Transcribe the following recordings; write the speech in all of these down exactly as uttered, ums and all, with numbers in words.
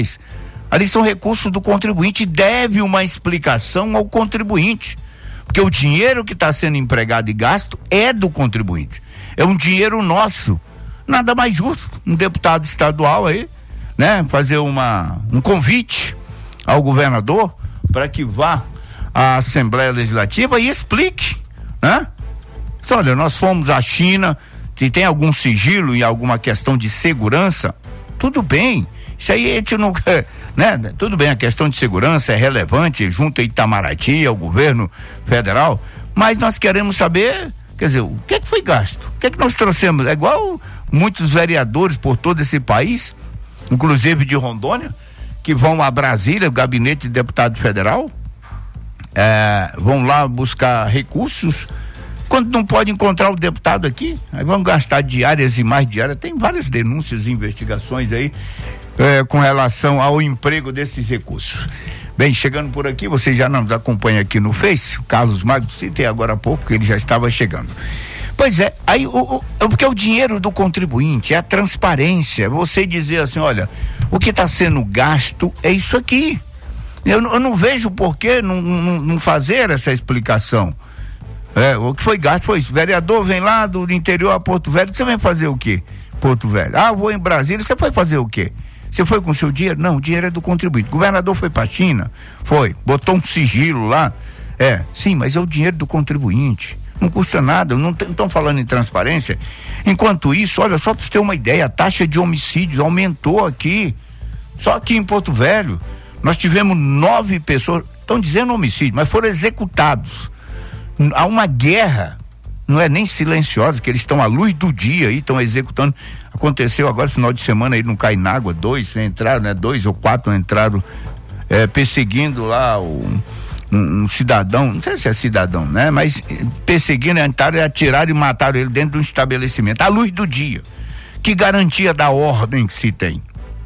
Ali são recursos do contribuinte, deve uma explicação ao contribuinte, porque o dinheiro que está sendo empregado e gasto é do contribuinte, é um dinheiro nosso. Nada mais justo um deputado estadual aí, né, fazer uma, um convite ao governador para que vá à Assembleia Legislativa e explique, né? Então, olha, nós fomos à China, se tem algum sigilo e alguma questão de segurança, tudo bem, isso aí a gente não quer, né? Tudo bem, a questão de segurança é relevante junto a Itamaraty, ao governo federal, mas nós queremos saber, quer dizer, o que é que foi gasto? O que é que nós trouxemos? É igual muitos vereadores por todo esse país, inclusive de Rondônia, que vão a Brasília, o gabinete de deputado federal, é, vão lá buscar recursos, quando não pode encontrar o deputado aqui, aí vão gastar diárias e mais diárias. Tem várias denúncias e investigações aí é, com relação ao emprego desses recursos. Bem, chegando por aqui, você já nos acompanha aqui no Face, o Carlos Magno, citei agora há pouco que ele já estava chegando. Pois é, aí o, o, porque é o dinheiro do contribuinte, é a transparência, você dizer assim, olha, o que está sendo gasto é isso aqui. Eu, eu não vejo por que não, não, não fazer essa explicação. É, o que foi gasto foi isso. Vereador vem lá do interior a Porto Velho, você vai fazer o quê? Porto Velho. Ah, vou em Brasília, você foi fazer o quê? Você foi com o seu dinheiro? Não, o dinheiro é do contribuinte. O governador foi para a China? Foi. Botou um sigilo lá? É, sim, mas é o dinheiro do contribuinte. Não custa nada, não estão falando em transparência. Enquanto isso, olha, só para você ter uma ideia, a taxa de homicídios aumentou aqui. Só aqui em Porto Velho, nós tivemos nove pessoas, estão dizendo homicídio, mas foram executados. Há uma guerra, não é nem silenciosa, que eles estão à luz do dia aí, estão executando. Aconteceu agora, final de semana aí no Cainágua, dois entraram, né? Dois ou quatro entraram é, perseguindo lá o, um, um cidadão, não sei se é cidadão, né? Mas perseguindo, entraram e atiraram e mataram ele dentro de um estabelecimento, à luz do dia. Que garantia da ordem que se tem,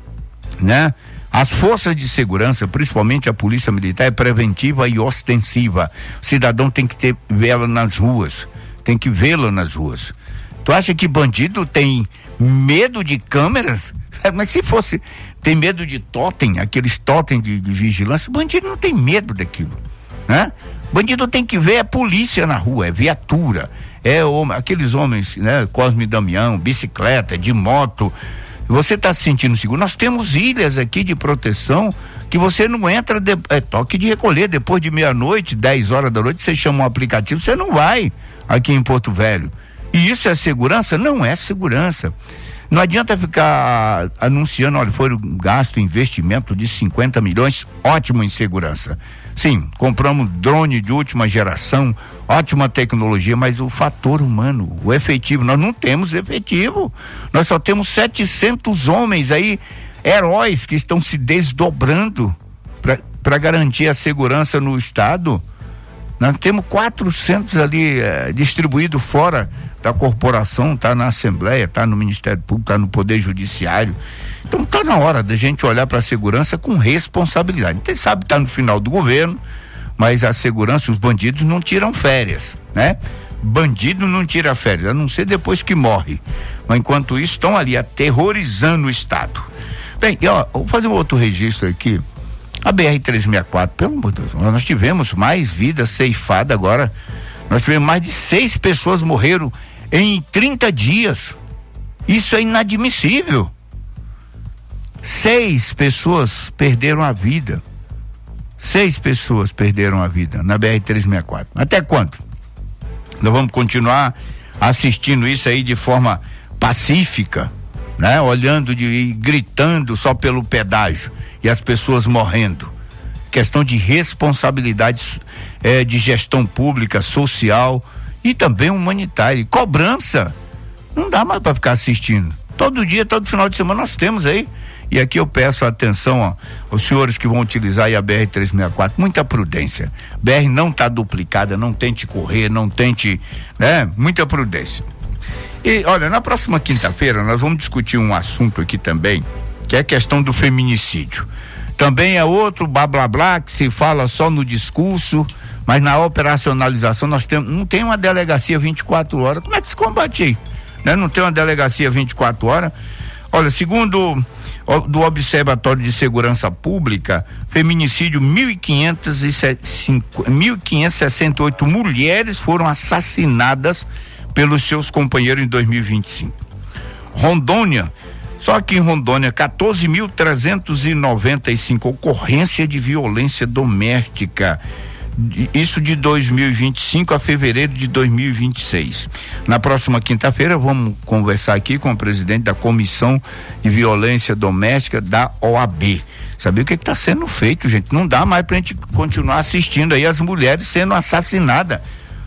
né? As forças de segurança, principalmente a polícia militar, é preventiva e ostensiva. O cidadão tem que ter vê-la nas ruas, tem que vê-la nas ruas. Tu acha que bandido tem medo de câmeras? Mas se fosse, tem medo de totem, aqueles totem de, de vigilância, bandido não tem medo daquilo, né? Bandido tem que ver a polícia na rua, é viatura, é homem, aqueles homens, né? Cosme e Damião, bicicleta, de moto. Você está se sentindo seguro? Nós temos ilhas aqui de proteção que você não entra, de, é toque de recolher, depois de meia-noite, dez horas da noite, você chama um aplicativo, você não vai aqui em Porto Velho. E isso é segurança? Não é segurança. Não adianta ficar anunciando, olha, foi um gasto, investimento de cinquenta milhões, ótimo em segurança. Sim, compramos drone de última geração, ótima tecnologia, mas o fator humano, o efetivo, nós não temos efetivo. Nós só temos setecentos homens aí, heróis que estão se desdobrando para garantir a segurança no estado. Nós temos quatrocentos ali eh, distribuídos fora da corporação, tá na Assembleia, tá no Ministério Público, tá no Poder Judiciário. Então tá na hora da gente olhar para a segurança com responsabilidade. A gente sabe que tá no final do governo, mas a segurança, os bandidos não tiram férias, né? Bandido não tira férias, a não ser depois que morre. Mas enquanto isso, estão ali aterrorizando o estado. Bem, ó, vou fazer um outro registro aqui. A B R trezentos e sessenta e quatro, pelo amor de Deus, nós tivemos mais vidas ceifadas agora. Nós tivemos mais de seis pessoas morreram em trinta dias. Isso é inadmissível. Seis pessoas perderam a vida. Seis pessoas perderam a vida na B R trezentos e sessenta e quatro. Até quando? Nós vamos continuar assistindo isso aí de forma pacífica, né? Olhando de, e gritando só pelo pedágio e as pessoas morrendo. Questão de responsabilidade é, de gestão pública, social e também humanitária. Cobrança. Não dá mais para ficar assistindo. Todo dia, todo final de semana nós temos aí. E aqui eu peço atenção, ó, aos senhores que vão utilizar aí a B R trezentos e sessenta e quatro, muita prudência. B R não está duplicada, não tente correr, não tente, né? Muita prudência. E olha, na próxima quinta-feira nós vamos discutir um assunto aqui também, que é a questão do feminicídio. Também é outro blá blá blá que se fala só no discurso, mas na operacionalização nós temos, não tem uma delegacia vinte e quatro horas. Como é que se combate aí? Né? Não tem uma delegacia vinte e quatro horas. Olha, segundo do Observatório de Segurança Pública, feminicídio, mil quinhentas e sessenta e oito mulheres foram assassinadas pelos seus companheiros em dois mil e vinte e cinco. Rondônia, só que em Rondônia, quatorze mil trezentos e noventa e cinco ocorrências de violência doméstica. Isso de dois mil e vinte e cinco a fevereiro de dois mil e vinte e seis. Na próxima quinta-feira vamos conversar aqui com o presidente da Comissão de Violência Doméstica da O A B. Saber o que está sendo feito, gente. Não dá mais pra gente continuar assistindo aí as mulheres sendo assassinadas.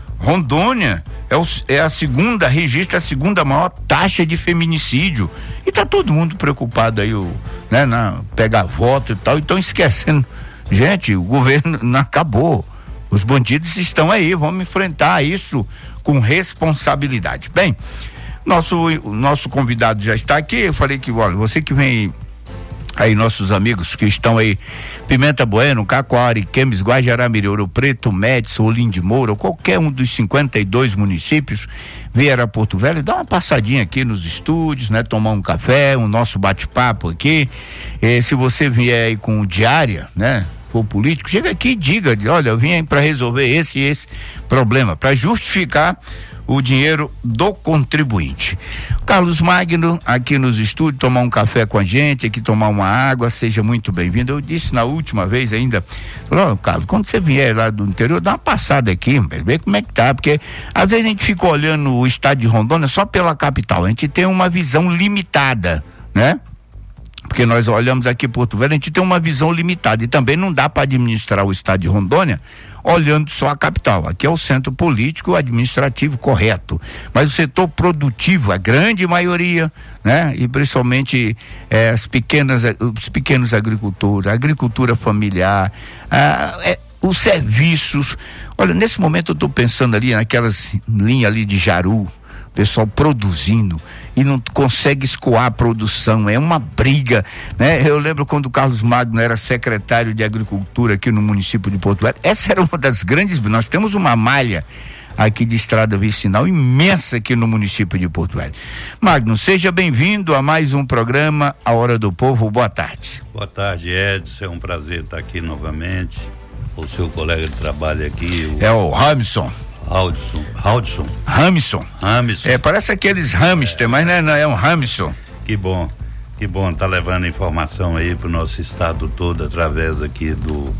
Rondônia é, o, é a segunda, registra a segunda maior taxa de feminicídio. E tá todo mundo preocupado aí, o, né, na pegar voto e tal, então esquecendo. Gente, o governo não acabou. Os bandidos estão aí, vamos enfrentar isso com responsabilidade. Bem, nosso, nosso convidado já está aqui. Eu falei que, olha, você que vem aí, nossos amigos que estão aí, Pimenta Bueno, Cacoari, Quemes, Guajará-Mirim, Ouro Preto, Médici, Olim de Moura, qualquer um dos cinquenta e dois municípios, vier a Porto Velho, dá uma passadinha aqui nos estúdios, né? Tomar um café, o um nosso bate-papo aqui. Eh, se você vier aí com diária, né? For político, chega aqui e diga, olha, eu vim aí para resolver esse e esse problema, para justificar o dinheiro do contribuinte. Carlos Magno, aqui nos estúdios, tomar um café com a gente, aqui tomar uma água, seja muito bem-vindo. Eu disse na última vez ainda, oh, Carlos, quando você vier lá do interior, dá uma passada aqui, vê como é que tá, porque às vezes a gente fica olhando o estado de Rondônia só pela capital, a gente tem uma visão limitada, né? Porque nós olhamos aqui Porto Velho, a gente tem uma visão limitada e também não dá para administrar o estado de Rondônia olhando só a capital. Aqui é o centro político administrativo correto, mas o setor produtivo, a grande maioria, né? E principalmente eh, as pequenas, os pequenos agricultores, a agricultura familiar, ah, é, os serviços. Olha, nesse momento eu estou pensando ali naquelas linhas ali de Jaru, pessoal produzindo e não consegue escoar a produção, é uma briga, né? Eu lembro quando o Carlos Magno era secretário de Agricultura aqui no município de Porto Velho, essa era uma das grandes, nós temos uma malha aqui de estrada vicinal imensa aqui no município de Porto Velho. Magno, seja bem-vindo a mais um programa A Hora do Povo, boa tarde. Boa tarde, Edson, é um prazer estar aqui novamente, o seu colega de trabalho aqui. O... É o Ramson. Haldson, Haldson. Hamilton. Hamilton. É, parece aqueles hamster, é, mas não é, não, é um Hamilton. Que bom, que bom, tá levando informação aí pro nosso estado todo através aqui do,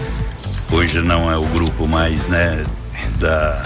hoje não é o grupo mais, né, da,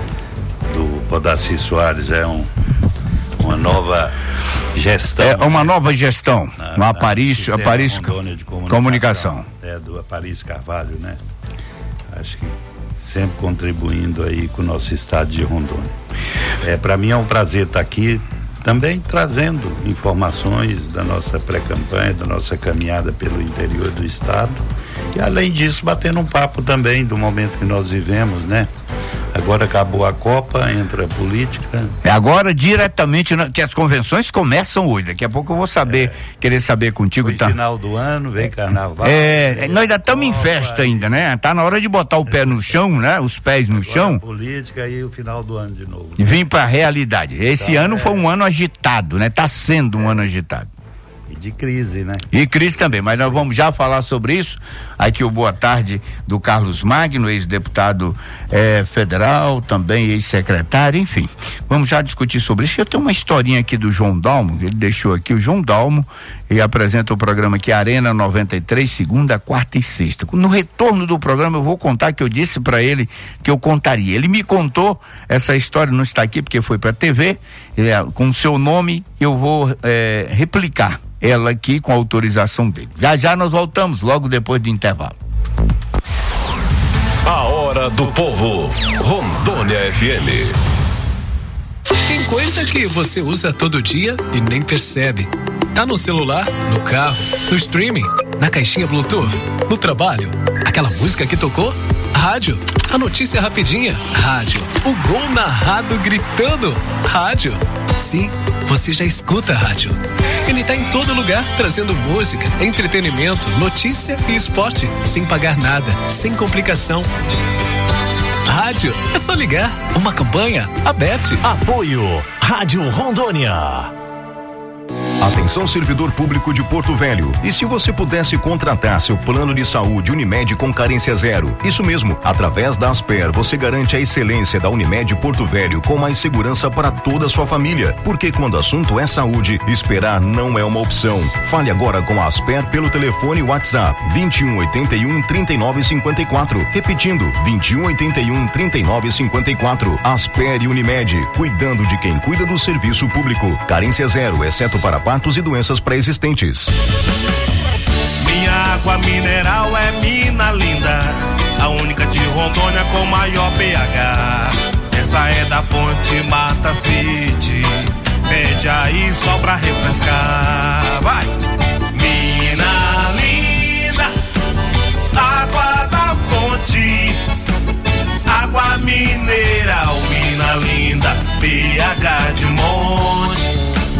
do Odaci Soares, é um, uma nova gestão. É uma nova gestão, na, no Aparício, Aparício de comunicação, comunicação. É, do Aparício Carvalho, né? Acho que sempre contribuindo aí com o nosso estado de Rondônia. É, para mim é um prazer estar aqui também trazendo informações da nossa pré-campanha, da nossa caminhada pelo interior do estado e além disso batendo um papo também do momento que nós vivemos, né? Agora acabou a Copa, entra a política. É agora diretamente, que as convenções começam hoje, daqui a pouco eu vou saber, é, querer saber contigo. Tá? Final do ano, vem carnaval. É, nós ainda estamos em festa ainda, né? Tá na hora de botar o pé no chão, né? Os pés no agora chão. A política e o final do ano de novo. E vem pra realidade. Esse então, ano é... foi um ano agitado, né? Tá sendo um é. ano agitado. De crise, né? E crise também, mas nós vamos já falar sobre isso. Aqui o boa tarde do Carlos Magno, ex-deputado eh, federal, também ex-secretário, enfim. Vamos já discutir sobre isso. Eu tenho uma historinha aqui do João Dalmo, ele deixou aqui, o João Dalmo, e apresenta o programa aqui, Arena noventa e três, segunda, quarta e sexta. No retorno do programa eu vou contar que eu disse para ele que eu contaria. Ele me contou, essa história não está aqui porque foi para a T V, é, com o seu nome, eu vou é, replicar ela aqui com a autorização dele. Já já nós voltamos, logo depois do intervalo. A Hora do Povo, Rondônia F M. Tem coisa que você usa todo dia e nem percebe. Tá no celular, no carro, no streaming, na caixinha Bluetooth, no trabalho. Aquela música que tocou? Rádio. A notícia rapidinha? Rádio. O gol narrado gritando? Rádio. Sim, você já escuta a rádio. Ele tá em todo lugar, trazendo música, entretenimento, notícia e esporte, sem pagar nada, sem complicação. Rádio, é só ligar. Uma campanha aberta. Apoio Rádio Rondônia. Atenção, servidor público de Porto Velho. E se você pudesse contratar seu plano de saúde Unimed com carência zero? Isso mesmo, através da Asper, você garante a excelência da Unimed Porto Velho com mais segurança para toda a sua família. Porque quando o assunto é saúde, esperar não é uma opção. Fale agora com a Asper pelo telefone WhatsApp vinte e um, oitenta e um, trinta e nove, cinquenta e quatro. Repetindo, vinte e um, oitenta e um, trinta e nove, cinquenta e quatro. Asper e Unimed, cuidando de quem cuida do serviço público. Carência zero, exceto para partos e doenças pré-existentes. Minha água mineral é mina linda, a única de Rondônia com maior pH. Essa é da fonte Mata City, pede aí só pra refrescar. Vai! Mina linda, água da fonte, água mineral, mina linda, pH de monte.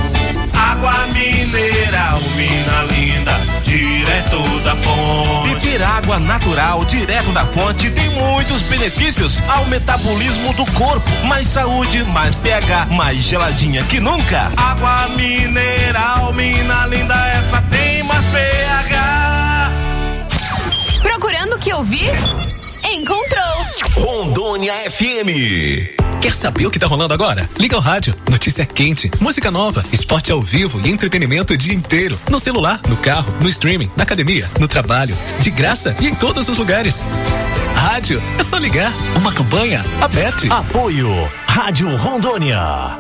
Água mineral, mina linda, direto da fonte. Beber água natural, direto da fonte, tem muitos benefícios ao metabolismo do corpo. Mais saúde, mais pH, mais geladinha que nunca. Água mineral, mina linda, essa tem mais pH. Procurando o que ouvir? Encontrou! Rondônia F M. Quer saber o que tá rolando agora? Liga o rádio, notícia quente, música nova, esporte ao vivo e entretenimento o dia inteiro. No celular, no carro, no streaming, na academia, no trabalho, de graça e em todos os lugares. Rádio, é só ligar. Uma campanha aberta. Apoio Rádio Rondônia.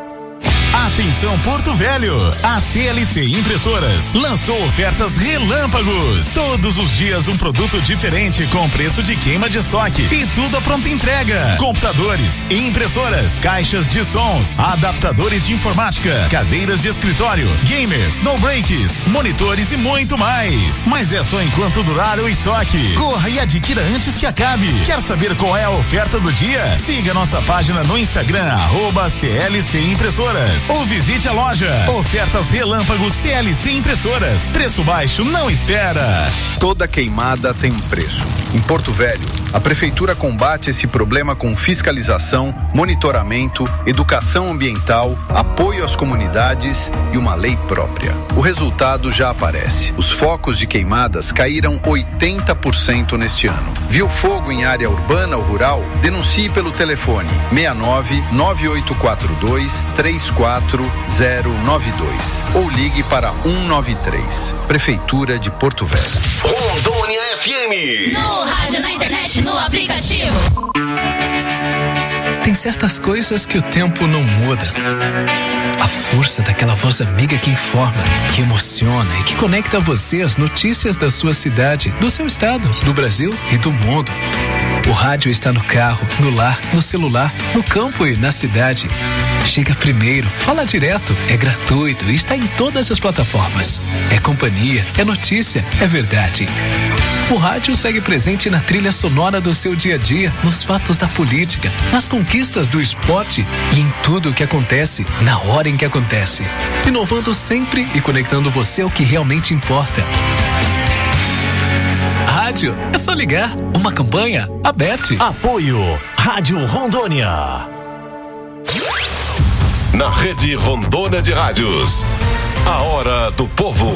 Atenção Porto Velho, a C L C Impressoras lançou ofertas relâmpagos. Todos os dias um produto diferente com preço de queima de estoque e tudo a pronta entrega. Computadores, impressoras, caixas de sons, adaptadores de informática, cadeiras de escritório, gamers, no breaks, monitores e muito mais. Mas é só enquanto durar o estoque. Corra e adquira antes que acabe. Quer saber qual é a oferta do dia? Siga nossa página no Instagram, arroba C L C Impressoras. Ou visite a loja. Ofertas relâmpagos C L C Impressoras. Preço baixo não espera. Toda queimada tem um preço. Em Porto Velho, a prefeitura combate esse problema com fiscalização, monitoramento, educação ambiental, apoio às comunidades e uma lei própria. O resultado já aparece. Os focos de queimadas caíram oitenta por cento neste ano. Viu fogo em área urbana ou rural? Denuncie pelo telefone seis nove nove oito quatro dois três quatro zero nove dois ou ligue para um nove três. Prefeitura de Porto Velho. Rondônia F M. No rádio, na internet, no aplicativo. Tem certas coisas que o tempo não muda. A força daquela voz amiga que informa, que emociona e que conecta você às notícias da sua cidade, do seu estado, do Brasil e do mundo. O rádio está no carro, no lar, no celular, no campo e na cidade. Chega primeiro, fala direto, é gratuito e está em todas as plataformas. É companhia, é notícia, é verdade. O rádio segue presente na trilha sonora do seu dia a dia, nos fatos da política, nas conquistas do esporte e em tudo o que acontece, na hora em que acontece. Inovando sempre e conectando você ao que realmente importa. Rádio, é só ligar. Uma campanha aberta. Apoio Rádio Rondônia. Na Rede Rondônia de Rádios, a hora do povo.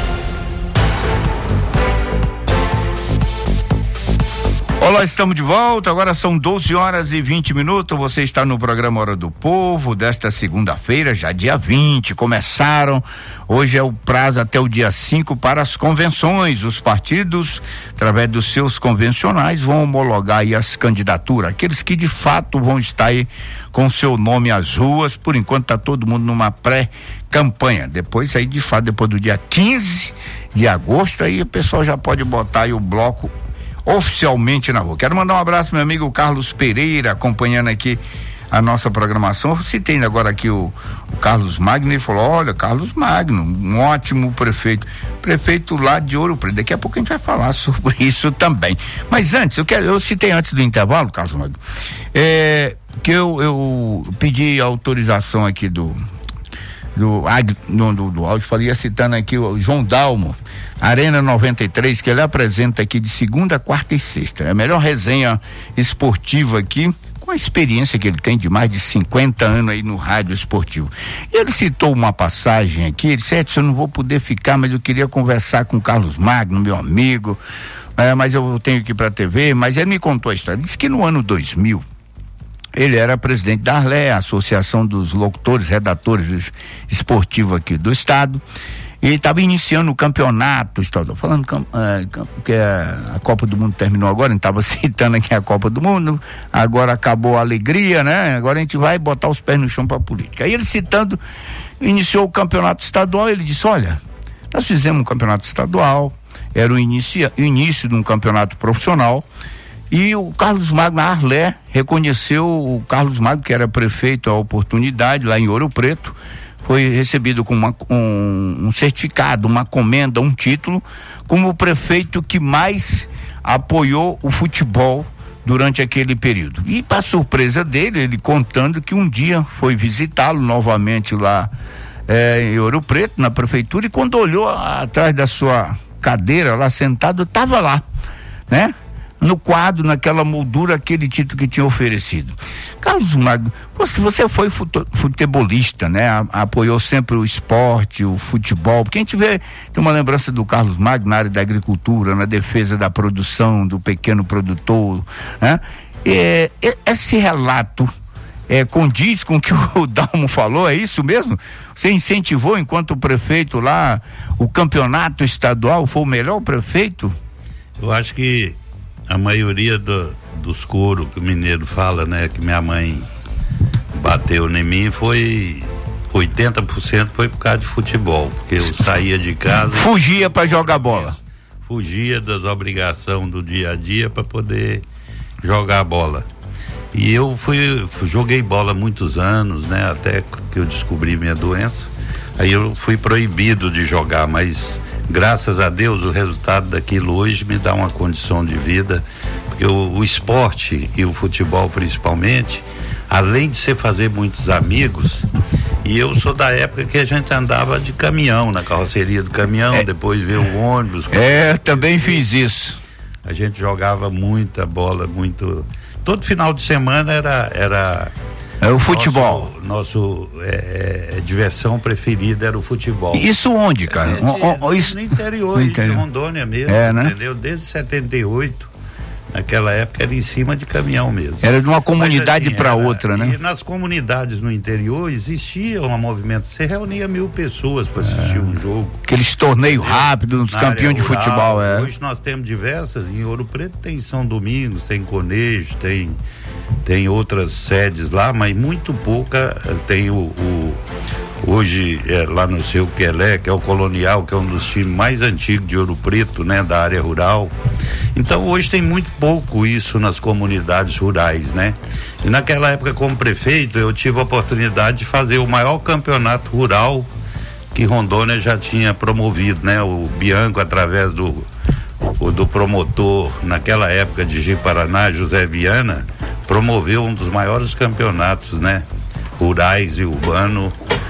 Olá, estamos de volta, agora são doze horas e vinte minutos, você está no programa Hora do Povo, desta segunda-feira, já dia vinte, começaram, hoje é o prazo até o dia cinco para as convenções, os partidos, através dos seus convencionais, vão homologar aí as candidaturas, aqueles que de fato vão estar aí com seu nome às ruas, por enquanto está todo mundo numa pré-campanha, depois aí de fato, depois do dia quinze de agosto, aí o pessoal já pode botar aí o bloco oficialmente na rua. Quero mandar um abraço meu amigo Carlos Pereira, acompanhando aqui a nossa programação. Eu citei agora aqui o, o Carlos Magno, ele falou, olha, Carlos Magno, um ótimo prefeito, prefeito lá de Ouro Preto, daqui a pouco a gente vai falar sobre isso também, mas antes, eu quero, eu citei antes do intervalo, Carlos Magno, é, que eu, eu pedi autorização aqui do do, do, do, do áudio, falei, citando aqui o João Dalmo, Arena noventa e três, que ele apresenta aqui de segunda, quarta e sexta. É a melhor resenha esportiva aqui, com a experiência que ele tem de mais de cinquenta anos aí no rádio esportivo. E ele citou uma passagem aqui, ele disse: Edson, eu não vou poder ficar, mas eu queria conversar com o Carlos Magno, meu amigo, é, mas eu tenho que ir para a T V. Mas ele me contou a história, ele disse que no ano dois mil ele era presidente da Arlé, a Associação dos Locutores, Redatores Esportivos aqui do estado. Ele estava iniciando o campeonato estadual, falando uh, que a Copa do Mundo terminou agora, a gente estava citando aqui a Copa do Mundo, agora acabou a alegria, né? Agora a gente vai botar os pés no chão para a política. Aí ele citando, iniciou o campeonato estadual, ele disse: olha, nós fizemos um campeonato estadual, era o início, o início de um campeonato profissional, e o Carlos Magno, a Arlé, reconheceu o Carlos Magno, que era prefeito à oportunidade, lá em Ouro Preto, foi recebido com uma, um, um certificado, uma comenda, um título, como o prefeito que mais apoiou o futebol durante aquele período. E para surpresa dele, ele contando que um dia foi visitá-lo novamente lá é, em Ouro Preto, na prefeitura, e quando olhou a, atrás da sua cadeira, lá sentado, estava lá, né? No quadro, naquela moldura, aquele título que tinha oferecido. Carlos Magno, você, você foi futebolista, né? A, apoiou sempre o esporte, o futebol, porque a gente vê, tem uma lembrança do Carlos Magno na área da agricultura, na defesa da produção, do pequeno produtor, né? É, esse relato é, condiz com o que o Dalmo falou, é isso mesmo? Você incentivou, enquanto prefeito lá, o campeonato estadual, foi o melhor prefeito? Eu acho que a maioria do, dos coros que o mineiro fala, né, que minha mãe bateu em mim, foi oitenta por cento foi por causa de futebol, porque eu saía de casa fugia para jogar bola, fugia das obrigações do dia a dia para poder jogar bola. E eu fui, fui joguei bola muitos anos, né, até que eu descobri minha doença. Aí eu fui proibido de jogar, mas graças a Deus o resultado daquilo hoje me dá uma condição de vida, porque o, o esporte e o futebol principalmente, além de você fazer muitos amigos, e eu sou da época que a gente andava de caminhão, na carroceria do caminhão, é, depois veio o ônibus. É, também fiz isso. A gente jogava muita bola, muito, todo final de semana era era É o futebol. Nosso, nosso é, é, diversão preferida era o futebol. Isso onde, cara? É, o, o, isso, no interior, no interior de Rondônia mesmo, é, né? Entendeu? Desde setenta e oito, naquela época era em cima de caminhão mesmo. Era de uma comunidade assim, para outra, né? E nas comunidades no interior existia um movimento, você reunia mil pessoas para assistir é. um jogo. Aqueles torneios rápidos, campeões de rural, futebol, é. Hoje nós temos diversas, em Ouro Preto tem São Domingos, tem Conejo, tem tem outras sedes lá, mas muito pouca. Tem o, o hoje é, lá no seu Quelé, que é o Colonial, que é um dos times mais antigos de Ouro Preto, né, da área rural. Então hoje tem muito pouco isso nas comunidades rurais, né? E naquela época, como prefeito, eu tive a oportunidade de fazer o maior campeonato rural que Rondônia já tinha promovido, né? O Bianco, através do o, do promotor naquela época de Ji-Paraná, José Viana, promoveu um dos maiores campeonatos, né, rurais e urbanos,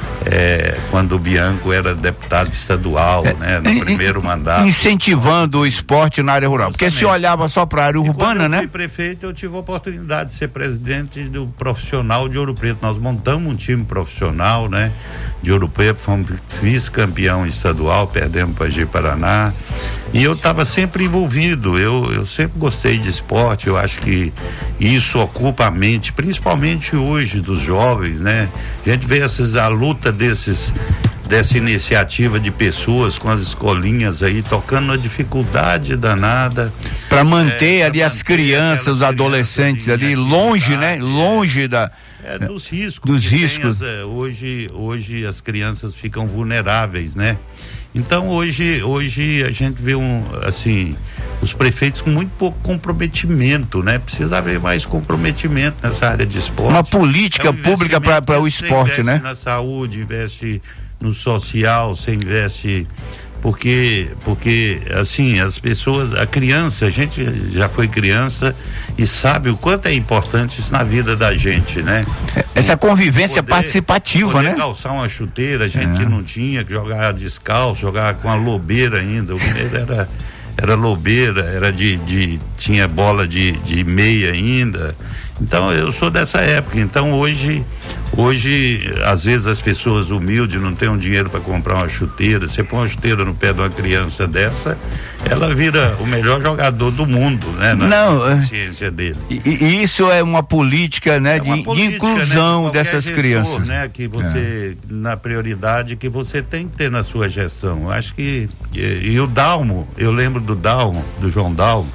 é, quando o Bianco era deputado estadual, é, né, no primeiro mandato. Incentivando o esporte na área rural, porque se olhava só para a área urbana, quando eu né? fui prefeito, eu tive a oportunidade de ser presidente do profissional de Ouro Preto. Nós montamos um time profissional, né, de Ouro Preto, fomos vice-campeão estadual, perdemos para Ji-Paraná. E eu estava sempre envolvido, eu, eu sempre gostei de esporte, eu acho que isso ocupa a mente, principalmente hoje dos jovens, né? A gente vê essas, a luta desses, dessa iniciativa de pessoas com as escolinhas aí, tocando uma dificuldade danada. Para manter é, ali pra as manter crianças, os adolescentes ali, longe, né? Longe da... É, dos riscos. Dos riscos. As, é, hoje, hoje as crianças ficam vulneráveis, né? Então hoje, hoje a gente vê um, assim, os prefeitos com muito pouco comprometimento, né? Precisa haver mais comprometimento nessa área de esporte. Uma política é um pública para o esporte, né? Na saúde, investe no social, você investe, porque, porque assim, as pessoas, a criança, a gente já foi criança e sabe o quanto é importante isso na vida da gente, né? Essa convivência poder, participativa, poder né? Calçar uma chuteira, a gente é. que não tinha, que jogava descalço, jogava com a lobeira ainda, o mineiro era, era lobeira, era de, de, tinha bola de, de meia ainda, Então eu sou dessa época. Então hoje, hoje às vezes as pessoas humildes não têm um dinheiro para comprar uma chuteira. Você põe uma chuteira no pé de uma criança dessa, ela vira o melhor jogador do mundo, né? Na não, consciência dele. E, e isso é uma política, né, é uma de, política, de inclusão, né, de dessas gestor, crianças, né? Que você é. na prioridade que você tem que ter na sua gestão. Acho que e, e o Dalmo, eu lembro do Dalmo, do João Dalmo.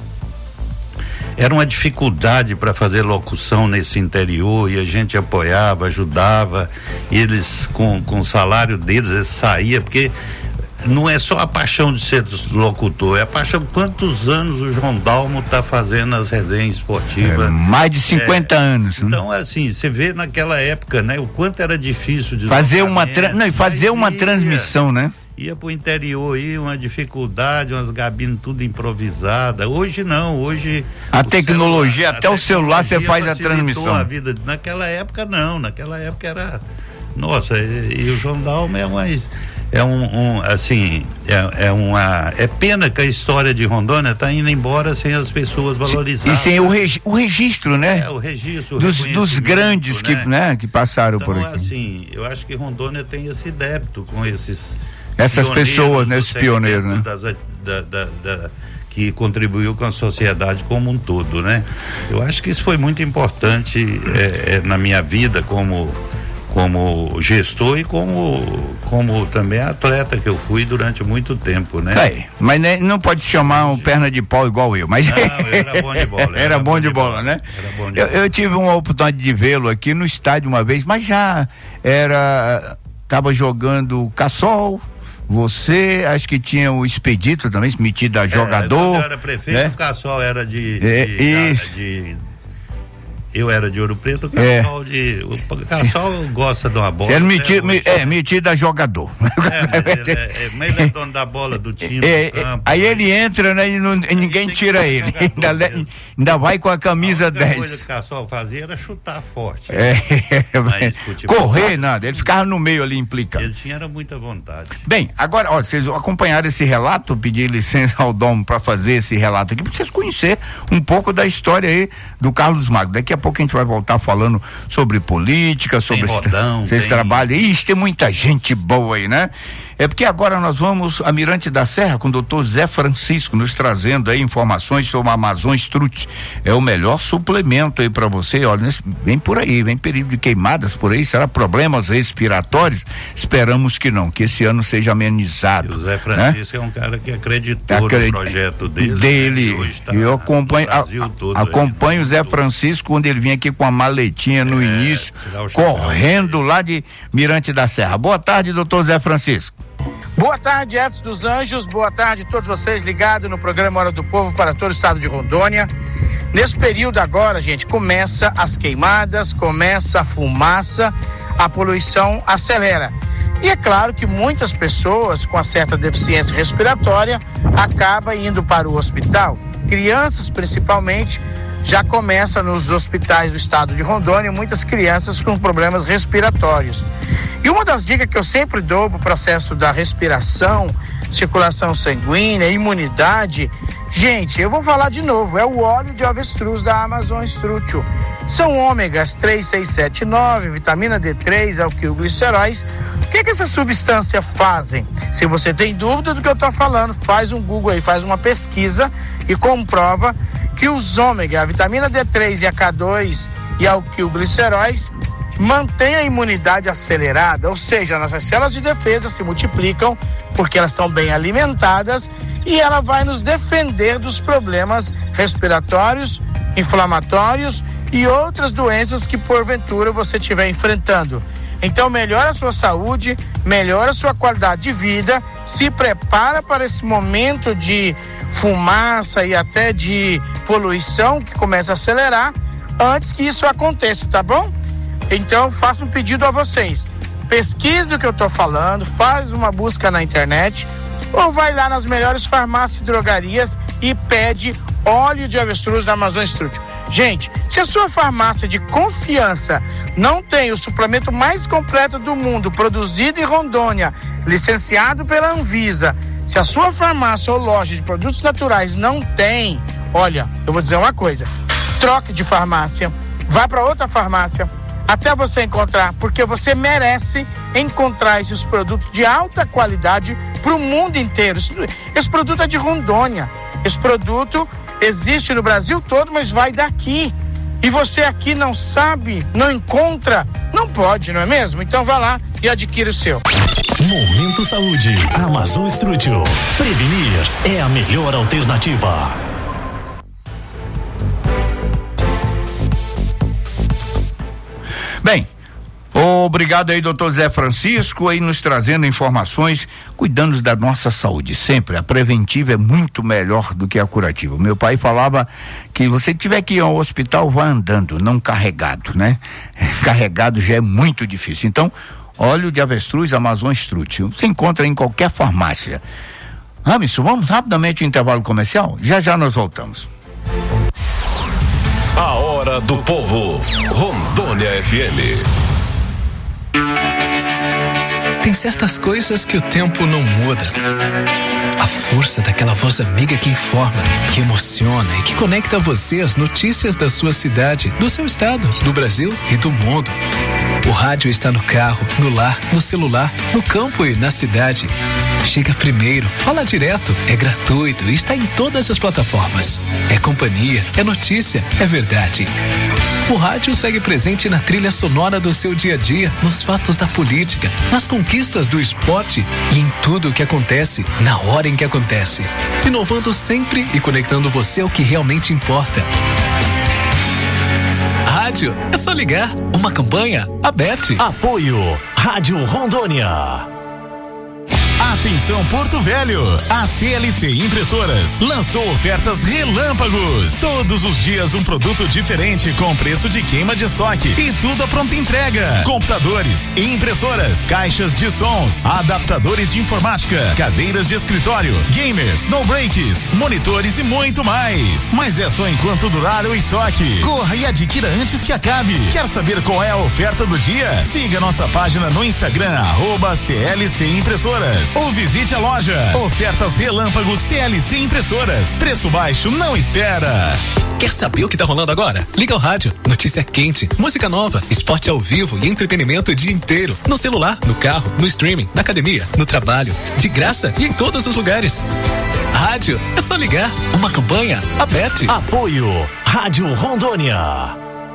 Era uma dificuldade para fazer locução nesse interior e a gente apoiava, ajudava, e eles com, com o salário deles, eles saíam, porque não é só a paixão de ser locutor, é a paixão quantos anos o João Dalmo está fazendo as resenhas esportivas. É, mais de cinquenta é, anos. Então, né? assim, você vê naquela época, né, o quanto era difícil de fazer uma tra... não, e fazer uma transmissão, né? Ia pro interior aí, uma dificuldade, umas gabinas tudo improvisada. Hoje não, hoje a tecnologia, celular, até a o celular você faz a transmissão. A vida. Naquela época não, naquela época era, nossa, e, e o João Dalmo é mais é um, um assim, é, é uma é pena que a história de Rondônia está indo embora sem as pessoas valorizarem. E sem o, regi- o registro, né? É, o registro. Dos, dos grandes, né? Que, né, que passaram então, por aqui. Assim, eu acho que Rondônia tem esse débito com esses essas pessoas, né, esses pioneiros, né? Das, da, da, da, que contribuiu com a sociedade como um todo, né? Eu acho que isso foi muito importante é, é, na minha vida como como gestor e como como também atleta que eu fui durante muito tempo, né? É, mas né, não pode chamar um perna de pau igual eu, mas não, eu era bom de bola. Era, era bom, bom de, de bola, bola, né? Era bom de eu, bola. eu tive uma oportunidade de vê-lo aqui no estádio uma vez, mas já era tava jogando caçol. Você, acho que tinha o Expedito também, metido a jogador. É, eu era prefeito, né? O Cassol era de, de, é, de, de eu era de Ouro Preto, o Cassol é. de o Cassol gosta de uma bola. Você era metido, me, é, metido a jogador. É, mas ele é, é, mas ele é dono da bola do time, é, do campo. Aí ele entra, né, e, não, e ninguém tira ele. Ainda, ainda vai com a camisa a dez. A coisa que o Cassol fazia era chutar forte. É, mas, correr, nada. Ele ficava no meio ali implicando. Ele tinha era muita vontade. Bem, agora, ó, vocês acompanharam esse relato, pedi licença ao Dom para fazer esse relato aqui, para vocês conhecerem um pouco da história aí do Carlos Magno. Daqui a pouco a gente vai voltar falando sobre política, sobre tem rodão, esse, esse tem... trabalho. Ixi, tem muita gente boa aí, né? É porque agora nós vamos a Mirante da Serra com o doutor Zé Francisco nos trazendo aí informações sobre a Amazon Strut. É o melhor suplemento aí para você. Olha, nesse, vem por aí, vem período de queimadas por aí, será problemas respiratórios? Esperamos que não, que esse ano seja amenizado. E o Zé Francisco, né? É um cara que acreditou Acred... no projeto dele. Dele. Né? Tá eu acompanho, a, a, acompanho o Zé Francisco quando ele vinha aqui com a maletinha no é, início, correndo lá de Mirante da Serra. Boa tarde, doutor Zé Francisco. Boa tarde, Edson dos Anjos, boa tarde a todos vocês ligados no programa Hora do Povo para todo o estado de Rondônia. Nesse período agora, gente, começa as queimadas, começa a fumaça, a poluição acelera. E é claro que muitas pessoas com uma certa deficiência respiratória acabam indo para o hospital. Crianças, principalmente, já começam nos hospitais do estado de Rondônia, muitas crianças com problemas respiratórios. E uma das dicas que eu sempre dou para o processo da respiração, circulação sanguínea, imunidade, gente, eu vou falar de novo, é o óleo de avestruz da Amazon Strut. São ômegas três, seis, sete, nove, vitamina D três, alquilgliceróis. O que que essas substâncias fazem? Se você tem dúvida do que eu estou falando, faz um Google aí, faz uma pesquisa e comprova que os ômega, a vitamina D três e a K dois e alquilgliceróis mantém a imunidade acelerada, ou seja, nossas células de defesa se multiplicam porque elas estão bem alimentadas e ela vai nos defender dos problemas respiratórios, inflamatórios e outras doenças que porventura você estiver enfrentando. Então melhora a sua saúde, melhora a sua qualidade de vida, se prepara para esse momento de fumaça e até de poluição que começa a acelerar antes que isso aconteça, tá bom? Então, faço um pedido a vocês. Pesquise o que eu estou falando, faz uma busca na internet ou vai lá nas melhores farmácias e drogarias e pede óleo de avestruz da Amazon Strut. Gente, se a sua farmácia de confiança não tem o suplemento mais completo do mundo, produzido em Rondônia, licenciado pela Anvisa, se a sua farmácia ou loja de produtos naturais não tem, olha, eu vou dizer uma coisa, troque de farmácia. Vai para outra farmácia até você encontrar, porque você merece encontrar esses produtos de alta qualidade para o mundo inteiro. Esse, esse produto é de Rondônia. Esse produto existe no Brasil todo, mas vai daqui. E você aqui não sabe, não encontra, não pode, não é mesmo? Então vá lá e adquira o seu. Momento Saúde. Amazon Estrútil. Prevenir é a melhor alternativa. Bem, obrigado aí, doutor Zé Francisco, aí nos trazendo informações, cuidando da nossa saúde. Sempre, a preventiva é muito melhor do que a curativa. Meu pai falava que você tiver que ir ao hospital, vá andando, não carregado, né? Carregado já é muito difícil. Então, óleo de avestruz Amazon Estrútil, você encontra em qualquer farmácia. Ramison, vamos rapidamente ao intervalo comercial? Já já nós voltamos. A Hora do Povo, Rondônia F M. Tem certas coisas que o tempo não muda. A força daquela voz amiga que informa, que emociona e que conecta você às notícias da sua cidade, do seu estado, do Brasil e do mundo. O rádio está no carro, no lar, no celular, no campo e na cidade. Chega primeiro, fala direto, é gratuito e está em todas as plataformas. É companhia, é notícia, é verdade. O rádio segue presente na trilha sonora do seu dia a dia, nos fatos da política, nas conquistas do esporte e em tudo o que acontece, na hora em que acontece. Inovando sempre e conectando você ao que realmente importa. Rádio, é só ligar. Uma campanha aberta. Apoio Rádio Rondônia. Atenção Porto Velho, a C L C Impressoras lançou ofertas relâmpagos. Todos os dias um produto diferente com preço de queima de estoque e tudo a pronta entrega. Computadores, impressoras, caixas de sons, adaptadores de informática, cadeiras de escritório, gamers, no breaks, monitores e muito mais. Mas é só enquanto durar o estoque. Corra e adquira antes que acabe. Quer saber qual é a oferta do dia? Siga nossa página no Instagram, arroba C L C Impressoras. Ou visite a loja. Ofertas relâmpagos C L C Impressoras. Preço baixo não espera. Quer saber o que tá rolando agora? Liga ao rádio. Notícia quente, música nova, esporte ao vivo e entretenimento o dia inteiro. No celular, no carro, no streaming, na academia, no trabalho. De graça e em todos os lugares. Rádio, é só ligar. Uma campanha aberta. Apoio Rádio Rondônia.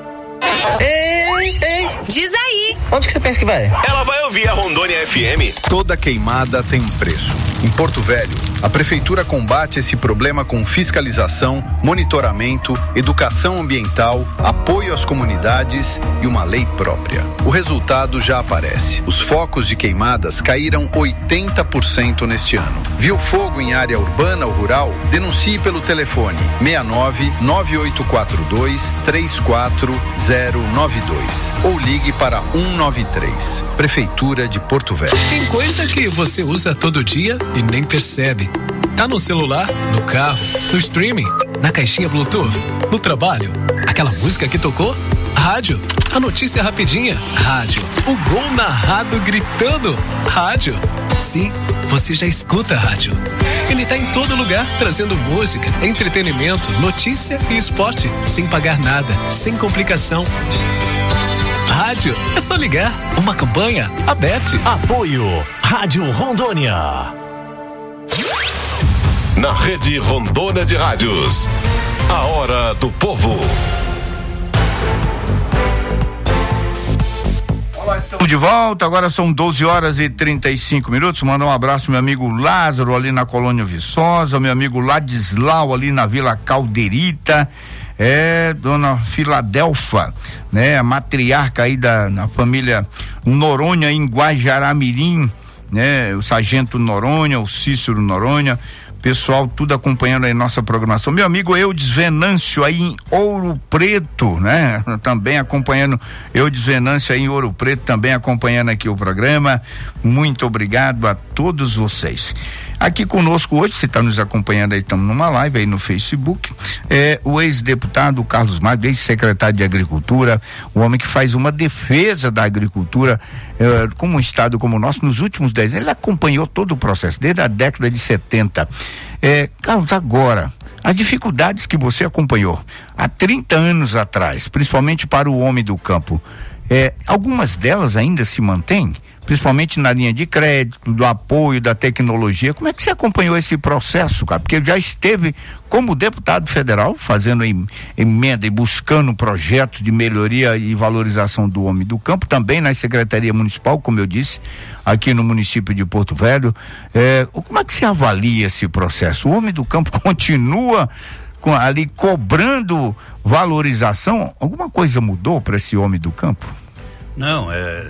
Ei, ei, diz aí. Onde que você pensa que vai? Ela vai ouvir a Rondônia F M. Toda queimada tem um preço. Em Porto Velho, a prefeitura combate esse problema com fiscalização, monitoramento, educação ambiental, apoio às comunidades e uma lei própria. O resultado já aparece. Os focos de queimadas caíram oitenta por cento neste ano. Viu fogo em área urbana ou rural? Denuncie pelo telefone seis nove nove oito quatro dois três quatro zero nove dois ou ligue para um nove três. Prefeitura de Porto Velho. Tem coisa que você usa todo dia e nem percebe. Tá no celular, no carro, no streaming, na caixinha Bluetooth, no trabalho. Aquela música que tocou? Rádio. A notícia rapidinha? Rádio. O gol narrado gritando? Rádio. Sim, você já escuta a rádio. Ele tá em todo lugar, trazendo música, entretenimento, notícia e esporte, sem pagar nada, sem complicação. Rádio, é só ligar. Uma campanha aberta. Apoio Rádio Rondônia. Na Rede Rondônia de Rádios, a Hora do Povo. Olá, estamos de volta, agora são doze horas e trinta e cinco minutos. Mandar um abraço ao meu amigo Lázaro ali na Colônia Viçosa, meu amigo Ladislau ali na Vila Calderita, é, dona Filadelfa, né, a matriarca aí da na família Noronha em Guajará-Mirim, né, o sargento Noronha, o Cícero Noronha, pessoal tudo acompanhando aí nossa programação. Meu amigo Eudes Venâncio aí em Ouro Preto, né? Também acompanhando, Eudes Venâncio aí em Ouro Preto, também acompanhando aqui o programa. Muito obrigado a todos vocês. Aqui conosco hoje, você está nos acompanhando aí, estamos numa live aí no Facebook, é o ex-deputado Carlos Magno, ex-secretário de Agricultura, o homem que faz uma defesa da agricultura, é, como um estado como o nosso, nos últimos dez anos, ele acompanhou todo o processo, desde a década de setenta. É, Carlos, agora, as dificuldades que você acompanhou há trinta anos atrás, principalmente para o homem do campo, é, algumas delas ainda se mantêm? Principalmente na linha de crédito, do apoio, da tecnologia. Como é que você acompanhou esse processo, cara? Porque já esteve como deputado federal, fazendo em, emenda e buscando projetos de melhoria e valorização do homem do campo, também na Secretaria Municipal, como eu disse, aqui no município de Porto Velho. É, como é que você avalia esse processo? O homem do campo continua com, ali cobrando valorização? Alguma coisa mudou para esse homem do campo? Não, é...